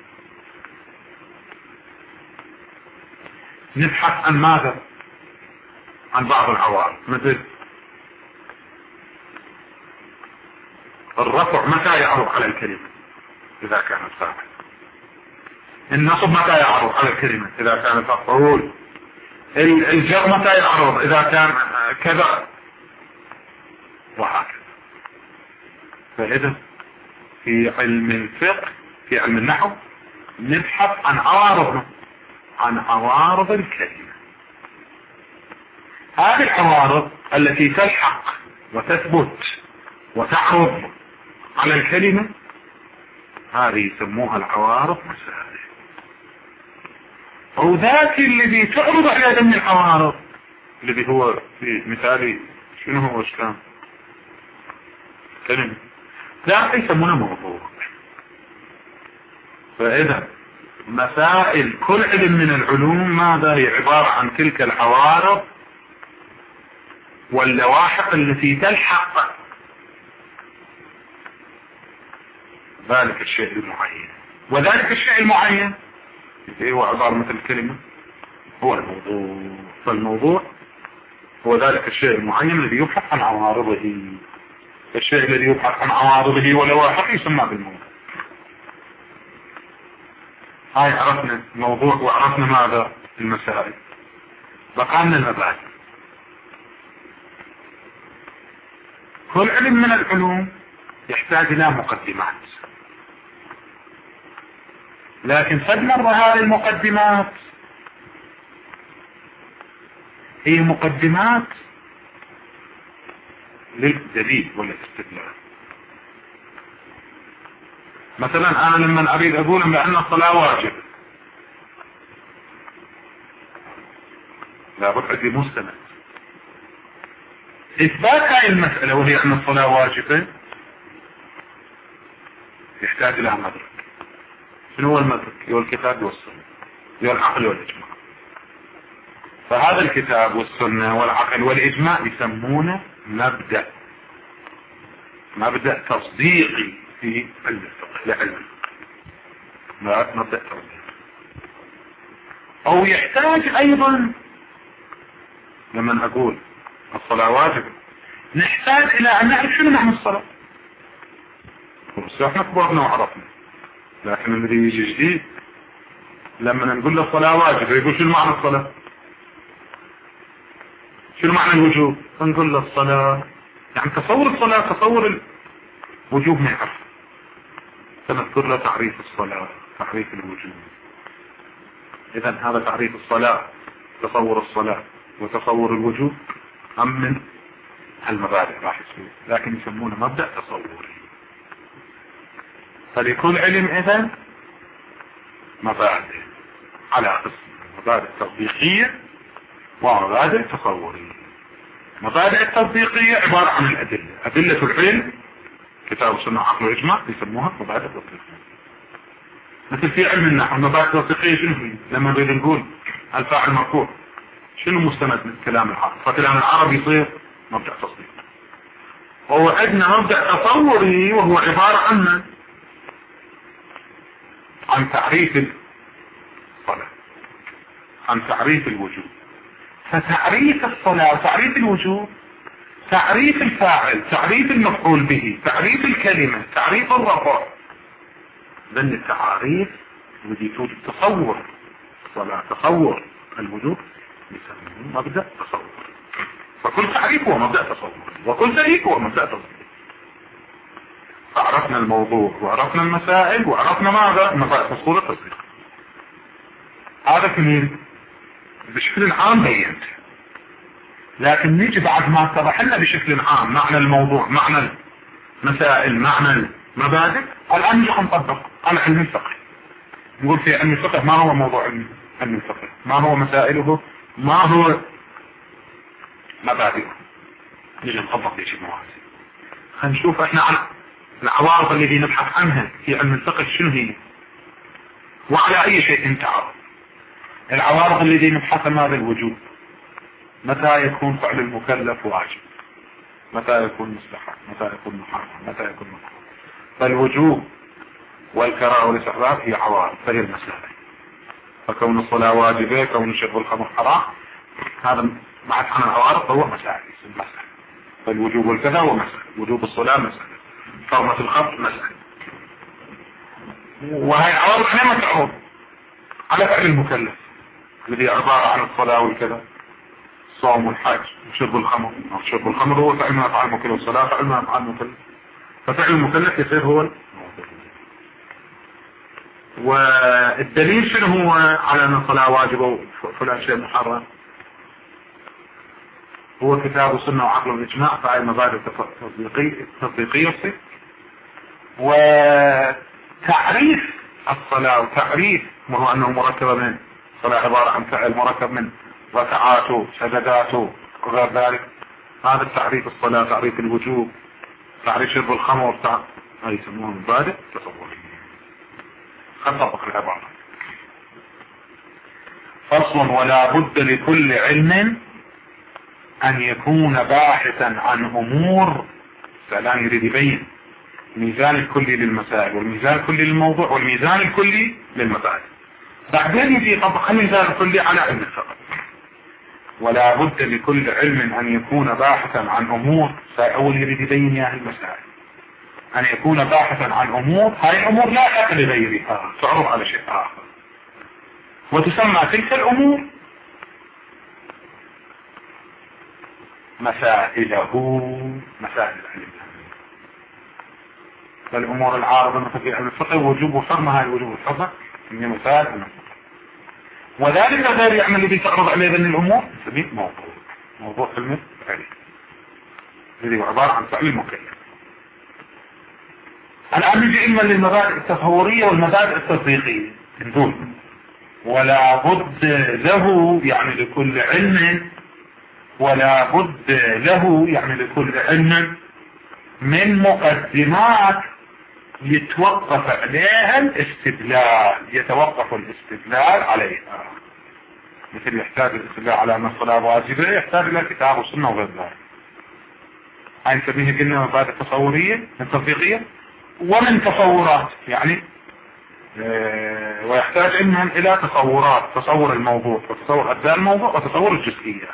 نبحث عن ماذا؟ عن بعض العوارض، مثل الرفع متى يعرض على الكلمة؟ إذا كانت فاعل. النصب متى يعرض على الكلمة؟ إذا كانت مفعول. الجر متى يعرض؟ إذا كان كذا، وهكذا. فإذا في علم الفقه، في علم النحو، نبحث عن عوارض الكلمة. هذه العوارض التي تلحق وتثبت وتعرض على الكلمة، هذه يسموها العوارض مسائل. أو ذاك الذي تعرض على ضمن العوارض، الذي هو في مثالي شنو هو كان كلمة، ذاك يسمونه موضوع. فإذا مسائل كل علم من العلوم ماذا هي؟ عبارة عن تلك العوارض واللواحق التي تلحق ذلك الشيء المعين. وذلك الشيء المعين هو عبارة مثل الكلمة، هو الموضوع. فالموضوع هو ذلك الشيء المعين الذي يبحث عن عوارضه. الشيء الذي يبحث عن عوارضه ولواحقه يسمى بالموضوع. هاي عرفنا الموضوع وعرفنا ماذا؟ المسائل. بقى لنا المبادئ. كل علم من العلوم يحتاج إلى مقدمات، لكن قد مر هذه المقدمات هي مقدمات للدليل والاستدلال. مثلا أنا لما أريد أقول بأن الصلاة واجب، لابد عندي مستند. إثبات هذه المسألة وهي أن الصلاة واجبة يحتاج إلى مدرك. شنو هو المدرك؟ هو الكتاب والسنة، هو العقل والإجماع. فهذا الكتاب والسنة والعقل والإجماع يسمونه مبدأ تصديقي في علم الفقه، لعلم مبدأ تصديقي. أو يحتاج أيضا لما أقول الصلاة واجبة نحتاج إلى أن نعرف شنو معنى الصلاة. بس احنا كبرنا وعرفنا، لكن الذي يجي جديد لما نقول له الصلاة واجبة يقول شنو معنى الصلاة؟ شنو معنى الوجوب؟ نقول له الصلاة يعني تصور الصلاة، تصور الوجوب ما يعرف. سنذكر له تعريف الصلاة، تعريف الوجوب. إذا هذا تعريف الصلاة، تصور الصلاة وتصور الوجوب أم من المبادئ راح يصير، لكن يسمونه مبدأ تصوري. فلكل علم إذن مبادئ على قسم: مبادئ تطبيقية ومبادئ تصورية. مبادئ التطبيقية عبارة عن الأدلة، أدلة العلم كتاب وسنة عقل وإجماع يسموها مبادئ تطبيقية. مثل في علم النحو المبادئ التطبيقية شنو هي؟ لما نريد نقول الفاعل مرفوع شنو مستند من كلام العرب؟ فكلام العرب يصير مبدأ تصديق. وهو عندنا مبدأ تصوري وهو عبارة عن تعريف الصلاة، عن تعريف الوجوب. فتعريف الصلاة وتعريف الوجوب، تعريف الفاعل، تعريف المفعول به، تعريف الكلمة، تعريف الرفع، ذن التعاريف التي توجد تصور الصلاة، تصور الوجوب، يسمونه مبدأ تصور. فكل تعريف هو مبدأ تصور، وكل تعريف هو مبدأ تصور. فعرفنا الموضوع وعرفنا المسائل وعرفنا ماذا؟ مبدأ تصور التصديق. هذا كمين بشكل عام بينت، لكن نيجي بعد ما اتضح لنا بشكل عام معنى الموضوع، معنى المسائل، معنى المبادئ، الآن نجي نطبق على علم الفقه. نقول في علم الفقه ما هو موضوع علم الفقه، ما هو مسائله، ما هو مبادئه. نجي نطبق في شيء موازي. خلينا نشوف احنا عن العوارض التي نبحث عنها في علم الفقه شنو هي، وعلى اي شيء تعرض. العوارض التي نبحثها ماذا؟ الوجوب، متى يكون فعل المكلف واجب، متى يكون مستحب، متى يكون محرم، متى يكون مكروه. فالوجوب والكراهه والاستحباب هي عوارض، فهي المسائل. فكون الصلاة واجبة، كون شرب الخمر حرام، هذا بحث عن العوارض فهو مسائل. فالوجوب والكذا هو مسألة، وجوب الصلاة مسألة، فورمة الخط مسألة. وهي عوارض على تعرض على فعل المكلف الذي عبارة عن الصلاة والكذا، الصوم والحج وشرب الخمر. شرب الخمر هو فعل ما يفعل المكلف، والصلاة فعل ما يفعل المكلف، ففعل المكلف يصير هو. والدليل شنو هو على ان الصلاة واجبة وفلان شيء محرم؟ هو كتاب وسنة وعقل واجماع، فهي مبادئ تطبيقية. وتعريف الصلاة وتعريف وهو انه مركب من الصلاة عبارة عن فعل مركب من ركعاته سجداته وغير ذلك. هذا التعريف الصلاة، تعريف الوجوب، تعريف شرب الخمر، هذه يسمونها مبادئ تصورية. خطبق العبارة. فصل: ولا بد لكل علم ان يكون باحثا عن امور، فالان يريد يبين الميزان الكلي للمسائل والميزان الكلي للموضوع والميزان الكلي للمبادئ، بعدين يجي يطبق الميزان الكلي على علم فقط. ولا بد لكل علم ان يكون باحثا عن امور، فاول يريد يبين يا المسائل ان يكون باحثا عن امور، هاي الامور لا حق لغيرها، تعرض على شيء اخر، وتسمى تلك الامور مسائله، مسائل العلم. فالامور العارضة مثل في علم الفقه وجوب وحرمة، هاي الوجوب والحرمة هي مسائل العلم. وذلك غير يعمل الذي تعرض عليه ذن الامور نسميه موضوع علم العلم الذي هو عبارة عن فعل المكلف. الآن نجي إما للمبادئ التصورية والمبادئ التطبيقية دول. ولا بد له يعني لكل علم، ولا بد له يعني لكل علم من مقدمات يتوقف عليها الاستدلال، يتوقف الاستدلال عليها. مثل يحتاج الاستدلال على أن الصلاة واجبة، يحتاج إلى كتاب وسنة وغير ذلك. هاي نسميها قلنا مبادئ تصورية من تطبيقية ومن تصورات، يعني ويحتاج علما إلى تصورات، تصور الموضوع وتصور أجزاء الموضوع وتصور الجزئيات،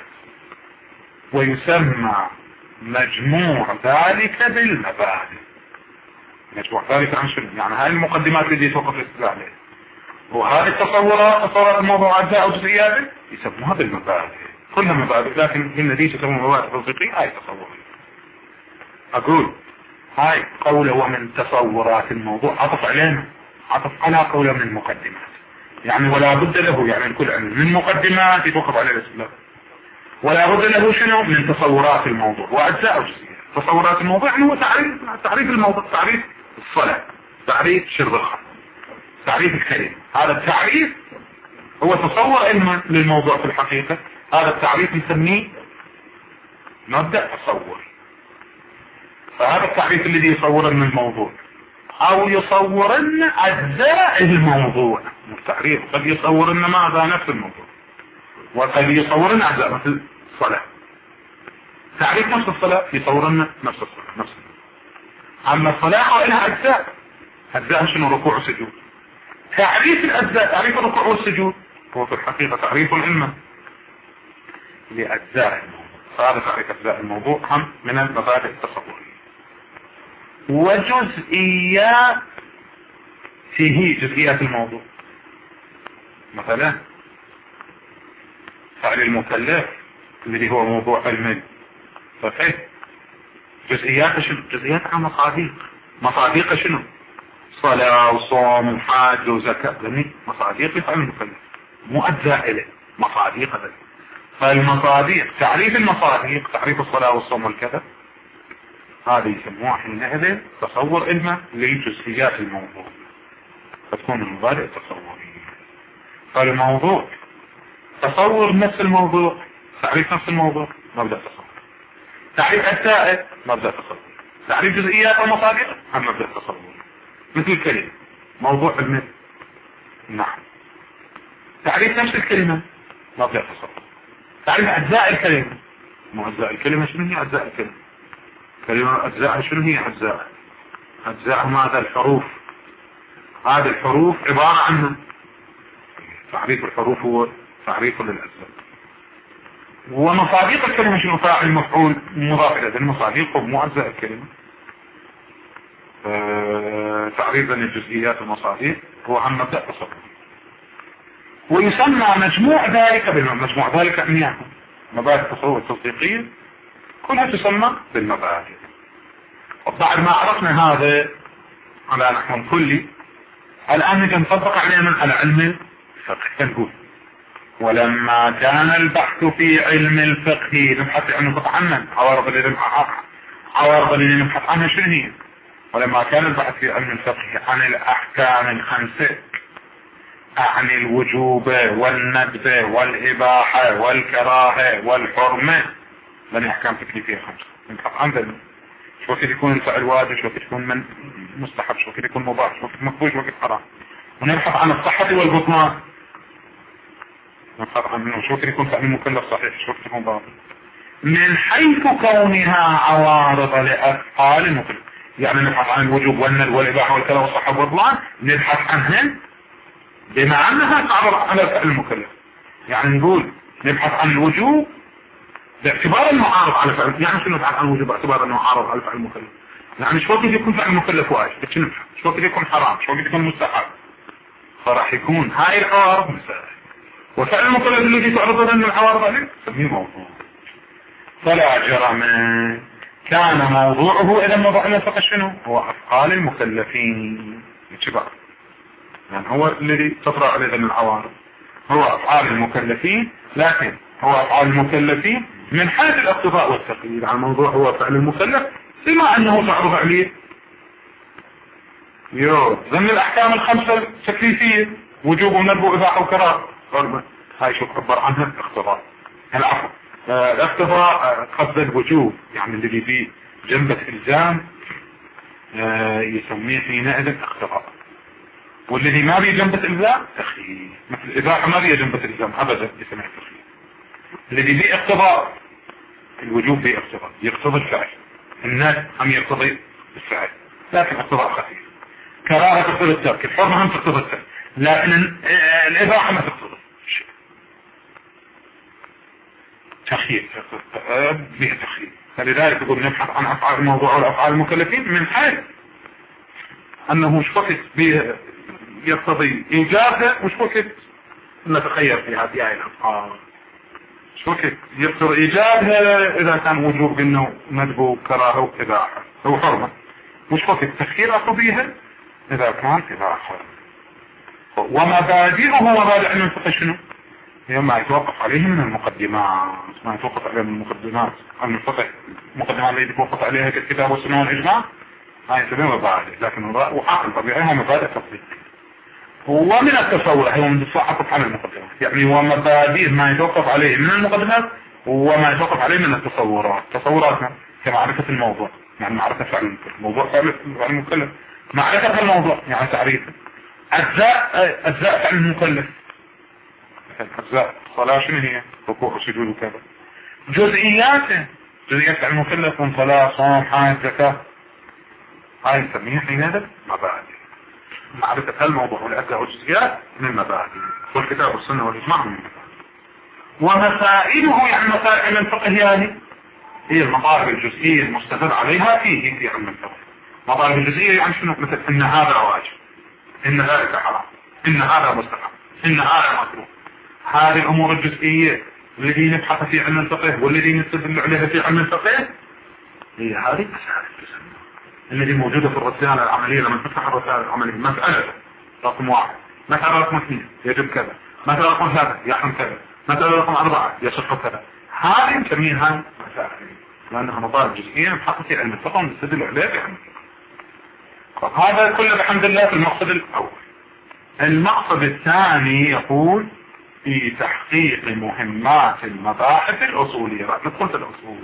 ويسمى مجموع ذلك بالمبادئ. مجموع ذلك عن شنو؟ يعني هاي المقدمات اللي يتوقف الاستدلال عليها، وهذه التصورات تصورات الموضوع أجزاء وجزئيات يسموها بالمبادئ، كلها مبادئ، لكن هن دي يسموها مبادئ تطبيقية. هاي تصورية. أقول هاي قولة ومن تصورات الموضوع، عطف علينا، عطف على قولة من المقدمات، يعني ولا بد له يعني الكل علم من مقدمات يتوقف عليه الاسلام، ولا بد له شنو من تصورات الموضوع واجزاء وجزئيات. تصورات الموضوع يعني هو تعريف الموضوع، تعريف الصلاة، تعريف شرب الخمر، تعريف الكلمة. هذا التعريف هو تصور علما للموضوع في الحقيقة. هذا التعريف نسميه مبدأ تصور. فهذا التعريف الذي يصور لنا الموضوع او يصور لنا اجزاء الموضوع. التعريف قد يصور لنا ماذا؟ نفس الموضوع، وقد يصور لنا اجزاء مثل الصلاة. تعريف نفس الصلاة يصور لنا نفس الصلاة نفس الصلاة. اما الصلاة لها اجزاء شنو؟ ركوع وسجود. تعريف الاجزاء، تعريف الركوع والسجود هو في الحقيقة تعريف العلم لاجزاء الموضوع. فهذا تعريف اجزاء الموضوع هم من المبادئ التصورية. وجزئيات فيه جزئيات الموضوع، مثلا فعل المكلف الذي هو موضوع علمي صحيح. جزئيات شنو؟ جزئيات عن مصاديق شنو؟ صلاة وصوم وحاج وزكاة، يعني مصاديق لفعل المكلف، مو أجزاء له، مصاديق له. فالمصاديق، تعريف المصاديق، تعريف الصلاة والصوم والكذا، هذه يسموها حينئذ تصور علمه لجزئيات الموضوع، فتكون المبادئ تصورية. فالموضوع تصور نفس الموضوع، تعريف نفس الموضوع، مبدأ تصور. تعريف أجزاء مبدأ تصور. تعريف جزئيات ومصاديق هم مبدأ تصور. مثل الكلمة موضوع علمي، نعم. تعريف نفس الكلمة مبدأ تصور. تعريف أجزاء الكلمة، مو أجزاء الكلمة شنو هي أجزاء الكلمة؟ كلمة أجزاء شنو هي أجزاء؟ أجزاء ماذا؟ الحروف. هذه الحروف عبارة عنها. تعريف الحروف هو تعريف للأجزاء. ومصاديق الكلمة شنو؟ فاعل مفعول مضاف إلى ذلك، مصاديق مو أجزاء الكلمة. تعريف بين الجزئيات والمصادر هو عن مبدأ تصور، ويسمى مجموع ذلك بالمجموع ذلك يعني مبادئ التصور التصديقية كلها تسمى بالمبادئ. وبعد ما عرفنا هذا على نحو كلي، الآن نجي نطبق علينا على علم الفقه. فنقول ولما كان البحث في علم الفقه نبحث عن الفقه عنه عوارض اللي نبحث عنها شنو هي؟ ولما كان البحث في علم الفقه عن الأحكام الخمسة، عن الوجوب والندب والإباحة والكراهة والحرمة، لأن أحكام تكليفية خمسة نبحث عن ذلك. شو وقت يكون الفعل واجب، شو وقت يكون من مستحب، شو وقت يكون مباح، شو وقت مقبول، شو وقت حرام. ونبحث عن الصحة والبطلان، نبحث عن شو وقت يكون فعل مكلف صحيح، شو وقت يكون باطل، من حيث كونها عوارض لأفعال المكلف. يعني نبحث عن الوجوب والندب والإباحة والكراهة والصحة والبطلان، نبحث عنهن بما أنها تعرض على الفعل المكلف. يعني نقول نبحث عن الوجوب باعتبار انه عارض على فعل، يعني شنو نبحث عن الوجوب باعتبار انه عارض على فعل المكلف؟ يعني شو وقت يكون فعل المكلف واجب، شو وقت يكون حرام، شو وقت يكون مستحب، فراح يكون هاي العوارض مسائل. وفعل المكلف الذي تعرض لنا العوارض عليه نسميه موضوع. فلا جرم كان موضوعه اذا موضوع الفقه شنو؟ هو افعال المكلفين اتباع، يعني هو الذي تطرأ عليه العوارض هو افعال المكلفين، لكن هو افعال المكلفين من حيث الاقتضاء والتقييد. يعني الموضوع هو فعل المكلف بما انه تعرض عليه ضمن الاحكام الخمسة التكليفية، وجوب وندب واباحة وكراهة. هاي شو تعبر عنها الاقتضاء. العفو، الاقتضاء قصد الوجوب، يعني الذي فيه جنبة الزام يسميه حينئذ اقتضاء، والذي ما بيه جنبة الزام تخيير. مثل الاباحة ما بيه جنبة الزام ابدا يسميه تخيير. الذي بيه اقتضاء الوجوب بيه اقتضاء يقتضي الفعل، الناس هم يقتضي الفعل لكن اقتضاء خفيف. كراهة تقتضي الترك، الحرمة هم تقتضي الترك، لكن الاباحة ما تقتضي شيء. تخيير بها تخيير. فلذلك يقول نبحث عن افعال الموضوع والافعال المكلفين من حيث انه مش وقت يقتضي ايجابها، مش وقت نتخير فيها في هاي الافعال. مش وقت يقتضي ايجابها اذا كان وجوب انه ندب وكراهه واباحه او حرمه، مش وقت تخير اقتضيها اذا كان اباحه. ومبادئه مبادئ علم الفقه شنو؟ هي ما يتوقف عليه من المقدمات، ما يتوقف عليه من المقدمات. علم الفقه المقدمات التي يتوقف عليها كالكتاب والسنة والإجماع هاي تسمى مبادئ، لكن وحاصل طبيعيها مبادئ تطبيق. هو من التصور، هو من التصور على المقدمات، يعني هو مبادئ ما يتوقف عليه من المقدمات وما يتوقف عليه من التصورات. تصوراتنا كمعرفة الموضوع، يعني معرفة فعل الموضوع، فعل المكلف، معرفة الموضوع يعني تعريفه. أجزاء فعل المكلف، أجزاء صلاة شنو هي؟ ركوع وسجود وكذا. جزئيات فعل المكلف من صلاة صوم حج زكاة، هاي نسميها حينئذ مبادئ. معرفة الموضوع والأجزاء والجزئيات من المبادئ، والكتاب والسنة والإجماع من المبادئ. ومسائله يعني مسائل الفقه يعني هي المطالب الجزئية المستدل عليها في علم الفقه. مطالب الجزئية يعني شنو؟ مثل إن هذا واجب، إن ذلك حرام، إن هذا مستحب، إن هذا مكروه. هذه الأمور الجزئية الذي نبحث في علم الفقه والذي نستدل عليها في علم الفقه هي هذه مسائل التسمى التي موجودة في الرسالة العملية. لما تفتح الرسالة العملية مسألة رقم 1، مسألة رقم 2 يجب كذا، مسألة رقم 3 يحرم كذا، مسألة رقم 4 يصح كذا. هذه نسميها مسائل لأنها مطالب جزئية نبحث في علم الفقه ونستدل عليها في علم الفقه. هذا كله بحمد الله في المقصد الأول. المقصد الثاني يقول في تحقيق مهمات المباحث الأصولية. ندخل في الأصول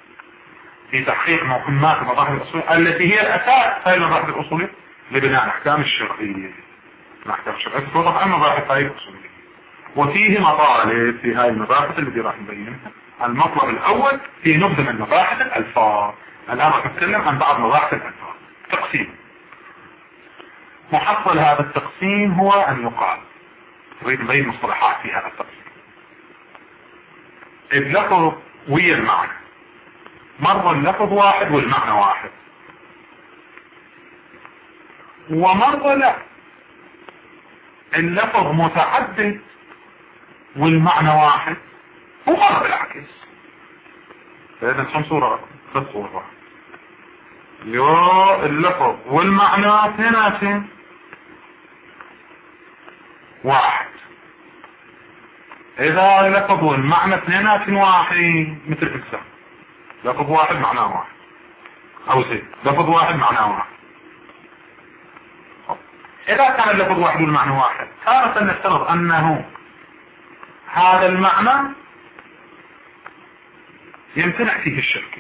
في تحقيق مهمات المباحث الأصولية التي هي الأساس هذه المباحث الأصولية لبناء الأحكام الشرعية. الأحكام الشرعية توضح عن مباحث هذه الأصولية، وفيه مطالب في هذه المباحث التي راح نبينها. المطلب الأول في نبذة من مباحث الألفاظ. الآن راح نتكلم عن بعض مباحث الألفاظ. تقسيم. محصل هذا التقسيم هو أن يقال نريد نبين مصطلحات في هذا التقسيم. اللفظ ويا المعنى، مرة اللفظ واحد والمعنى واحد. ومرة لا، اللفظ متعدد والمعنى واحد، ومرة بالعكس. فإذا كم صورة؟ 3 صور. اللفظ والمعنى اثنين واحد. إذا اللفظ والمعنى اثنين واحد، مثل إنسان، لفظ واحد معناه واحد، أو زيد لفظ واحد معناه واحد. إذا كان اللفظ واحد والمعنى واحد، تارة نفترض أنه هذا المعنى يمتنع فيه الشرك،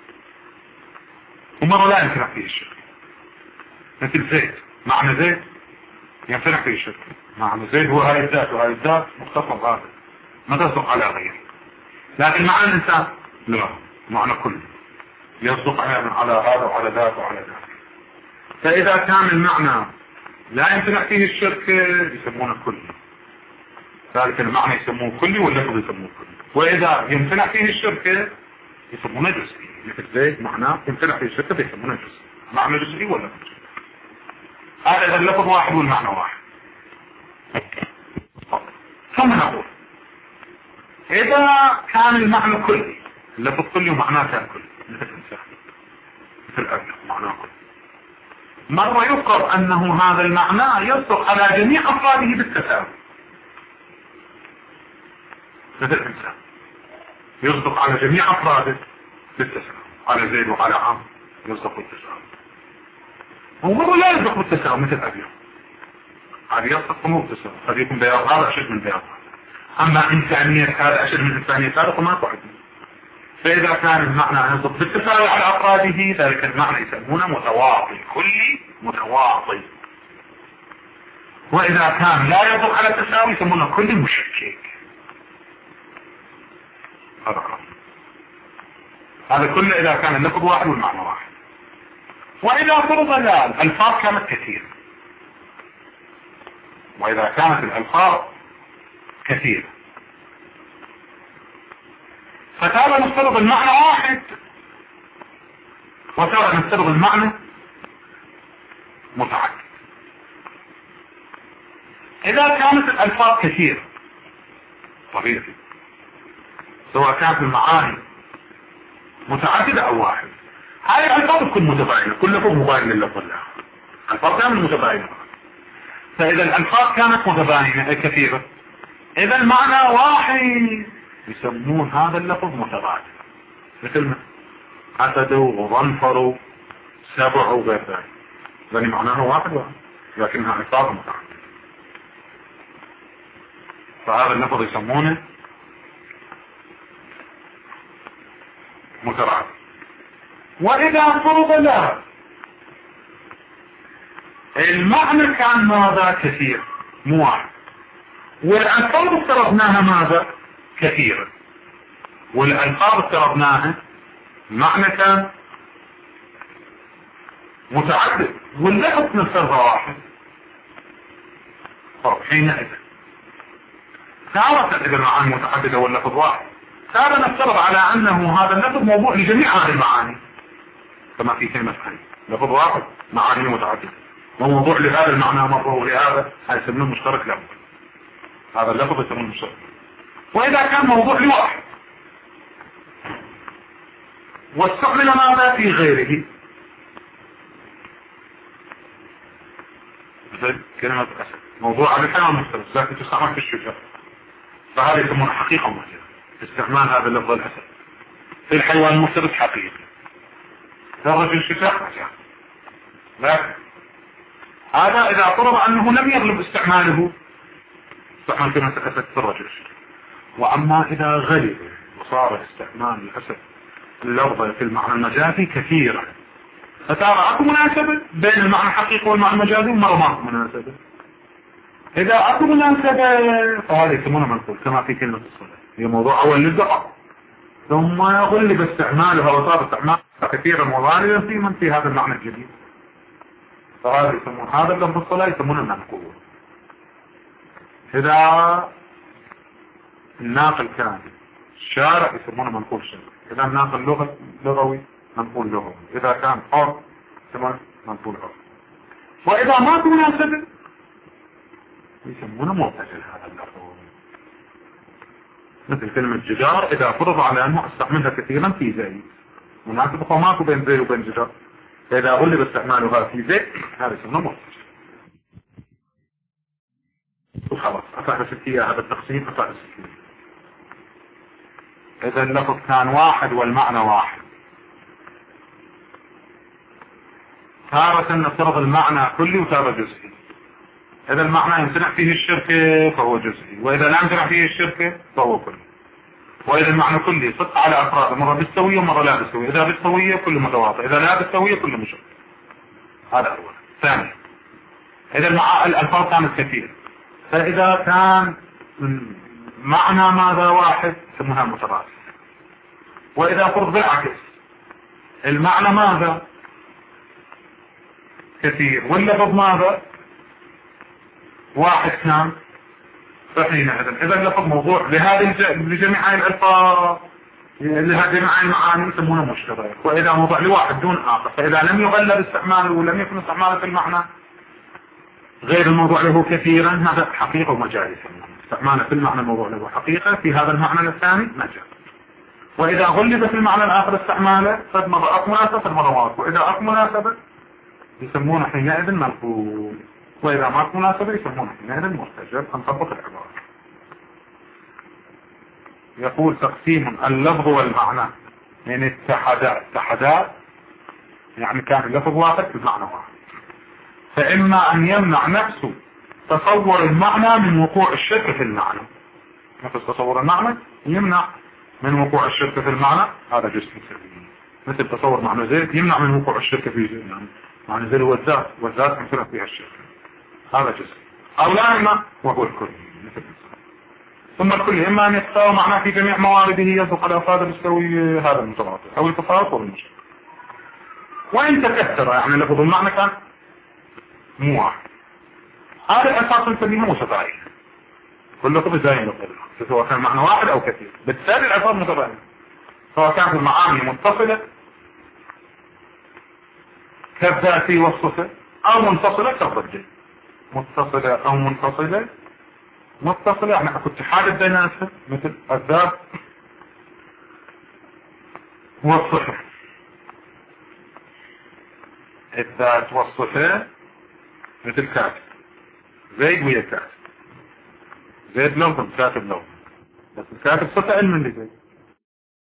ومرة لا يمتنع فيه الشرك. مثل زيد، معنى زيد يمتنع فيه الشرك. معنى زيد هو هاي الذات، وهاي الذات مختصر هذا، ما تصدق على غيره. لكن معنى الإنسان لا، معنى كله يصدق على هذا وعلى ذاك وعلى ذاك. فإذا كان المعنى لا يمتنع فيه الشرك يسمونه كلي، ذلك المعنى يسموه كلي واللفظ يسموه كلي. وإذا يمتنع فيه الشرك يسمونه جزئي، مثل زيد معناه يمتنع فيه الشرك يسمونه جزئي، معنى جزئي ولا جزئي. هذا إذا اللفظ واحد والمعنى واحد. ثم نقول إذا كان المعنى كلي، اللفظ كلي ومعناه كان كلي، مثل الإنسان، مثل الأبناء معناه كلي، مرة يذكر أنه هذا المعنى يصدق على جميع أفراده بالتساوي، مثل الإنسان يصدق على جميع أفراده بالتساوي، على زيد وعلى عام يصدق بالتساوي. ومرة لا يصدق بالتساوي، مثل الأبيض، هذا يصدق مو بالتساوي، قد يكون بياض هذا أشد من بياض هذا. أما إنسانية هذا أشد من إنسانية هذا فما تعد. فإذا كان المعنى يصدق بالتساوي على أفراده، ذلك المعنى يسمونه متواطي، كلي متواطي. وإذا كان لا يصدق على التساوي يسمونه كلي مشكك. هذا كله إذا كان اللفظ واحد والمعنى واحد. وإذا فرض الألفاظ كانت كثيرة، وإذا كانت الألفاظ كثيرة، فتارة نفترض المعنى واحد، وتارة نفترض المعنى متعدد. إذا كانت الألفاظ كثيرة طبيعي، سواء كانت المعاني متعددة أو واحد، هاي الألفاظ تكون متباينة، كل لفظ مباين للفظ الآخر، الألفاظ كانت متباينة. فإذا الألفاظ كانت متباينة كثيرة، إذا المعنى واحد، يسمون هذا اللفظ متباين، مثل أسدوا وظنفروا سبعوا وغير ذلك، لأن معناه واحد لكنها ألفاظ متعددة. فهذا اللفظ يسمونه مترادف. وإذا فرض له المعنى كان ماذا كثير مو واحد، والألفاظ افترضناها ماذا كثيرة، والألفاظ افترضناها معنى كان متعدد، واللفظ نفترضها واحد. طب حينئذ تارة إذا المعاني متعددة واللفظ واحد، تارة نفترض على أنه هذا اللفظ موضوع لجميع هذه المعاني، كما في كلمة حي لفظ واحد معاني متعددة، وموضوع لهذا المعنى مرة ولهذا هيسمونه مشترك له، هذا اللفظ يسمونه مشترك. وإذا كان موضوع لواحد واستعمل ماذا في غيره، مثل كلمة أسد موضوع على الحيوان مختلف لكن تستعمل في الشجاع، فهذا يسمونه حقيقة مختلفة، استعمال هذا اللفظ الأسد في الحيوان المختلف حقيقي، درجة الشجاع مجال. لكن هذا إذا اعترض أنه لم يغلب استعماله، استعمال كلمة الأسد في الرجل الشجاع. وأما إذا غلب وصار استعمال الأسد اللفظ في المعنى المجازي كثيرا، فترى أكو مناسبة بين المعنى الحقيقي والمعنى المجازي، ومرة ما أكو مناسبة. إذا أكو مناسبة فهذا يسمونه منقول، كما في كلمة الصلاة، هي موضوع أول للدقة، ثم يغلب استعمالها وصار استعمال كثيرا وغالبا في من في هذا المعنى الجديد، فهذا يسمون هذا اللفظ الصلاة يسمونه منقول. إذا الناقل كان الشارع يسمونه منقول شارع، إذا الناقل لغوي منقول لغوي، إذا كان حر يسمونه منقول حر. وإذا ما مناسبة يسمونه مرتجل هذا اللفظ. مثل كلمة جدار إذا فرض على أنه استعملها كثيرا في زيد، مناسبة ماكو بين زيد وبين جدار، فإذا غلب استعمالها في زيد هذا يسمونه مرتجل. وخلاص أصحب ستية هذا التقسيم أصحب ستية. إذا اللفظ كان واحد والمعنى واحد، تارة نفترض المعنى كلي وتارة جزئي. إذا المعنى يمتنع فيه الشركة فهو جزئي، وإذا لا يمتنع فيه الشركة فهو كلي. وإذا المعنى كلي صدق على أفراد، مرة بالسوية ومرة لا بالسوية، إذا بالسوية كل متواطئ، إذا لا بالسوية كل مشترك. هذا أول. ثاني، إذا الألفاظ كانت كثيرة، فإذا كان معنى ماذا واحد يسمونها مترادف. وإذا فرض بالعكس المعنى ماذا كثير واللفظ ماذا واحد كان، فحينئذ إذا اللفظ موضوع لجميع الألفاظ لجميع المعاني يسمونه مشترك. وإذا موضوع لواحد دون آخر، فإذا لم يغلب استعماله ولم يكن استعماله في المعنى غير الموضوع له كثيرا هذا حقيقة ومجاز. استعماله في المعنى الموضوع له حقيقة، في هذا المعنى الثاني مجاز. وإذا غلب في المعنى الآخر استعماله قد مرة أق مناسبة قد مرة واقع، وإذا أق مناسبة يسمونه حينئذ منقول، وإذا ما أق مناسبة يسمونه حينئذ مرتجل. هنطبق العبارة. يقول تقسيم اللفظ والمعنى يعني اتحدا يعني كان اللفظ واحد في المعنى واحد، فإما أن يمنع نفسه تصور المعنى من وقوع الشرك في المعنى، نفس تصور المعنى يمنع من وقوع الشرك في المعنى، هذا جزء مثل تصور معنى زيد يمنع من وقوع الشرك في زيد، يعني معنى زيد هو الذات والذات يمتنع فيها الشرك، هذا جزء. أو لا إما وهو الكل مثل. ثم الكل إما أن يتساوى معناه في جميع موارده يصدق على أفراد السوي، هذا المتواطئ أو التفاوت والمشترك. وإن تكثر يعني لفظ المعنى كان مو واحد، هذا الأساس نسميه متباين، كل لفظ زي لفظ سواء كان معنى واحد أو كثير، بالتالي الألفاظ متباين سواء كانت المعاني متصلة كالذاتي والصفة أو منفصلة كالضد. متصلة أو منفصلة، متصلة يعني أكو اتحاد بيناتها مثل الذات والصفة، الذات والصفة مثل كاتب زيد ويا كاتب، زيد لوزم كاتب لوزم، بس الكاتب صفة علم اللي زيد،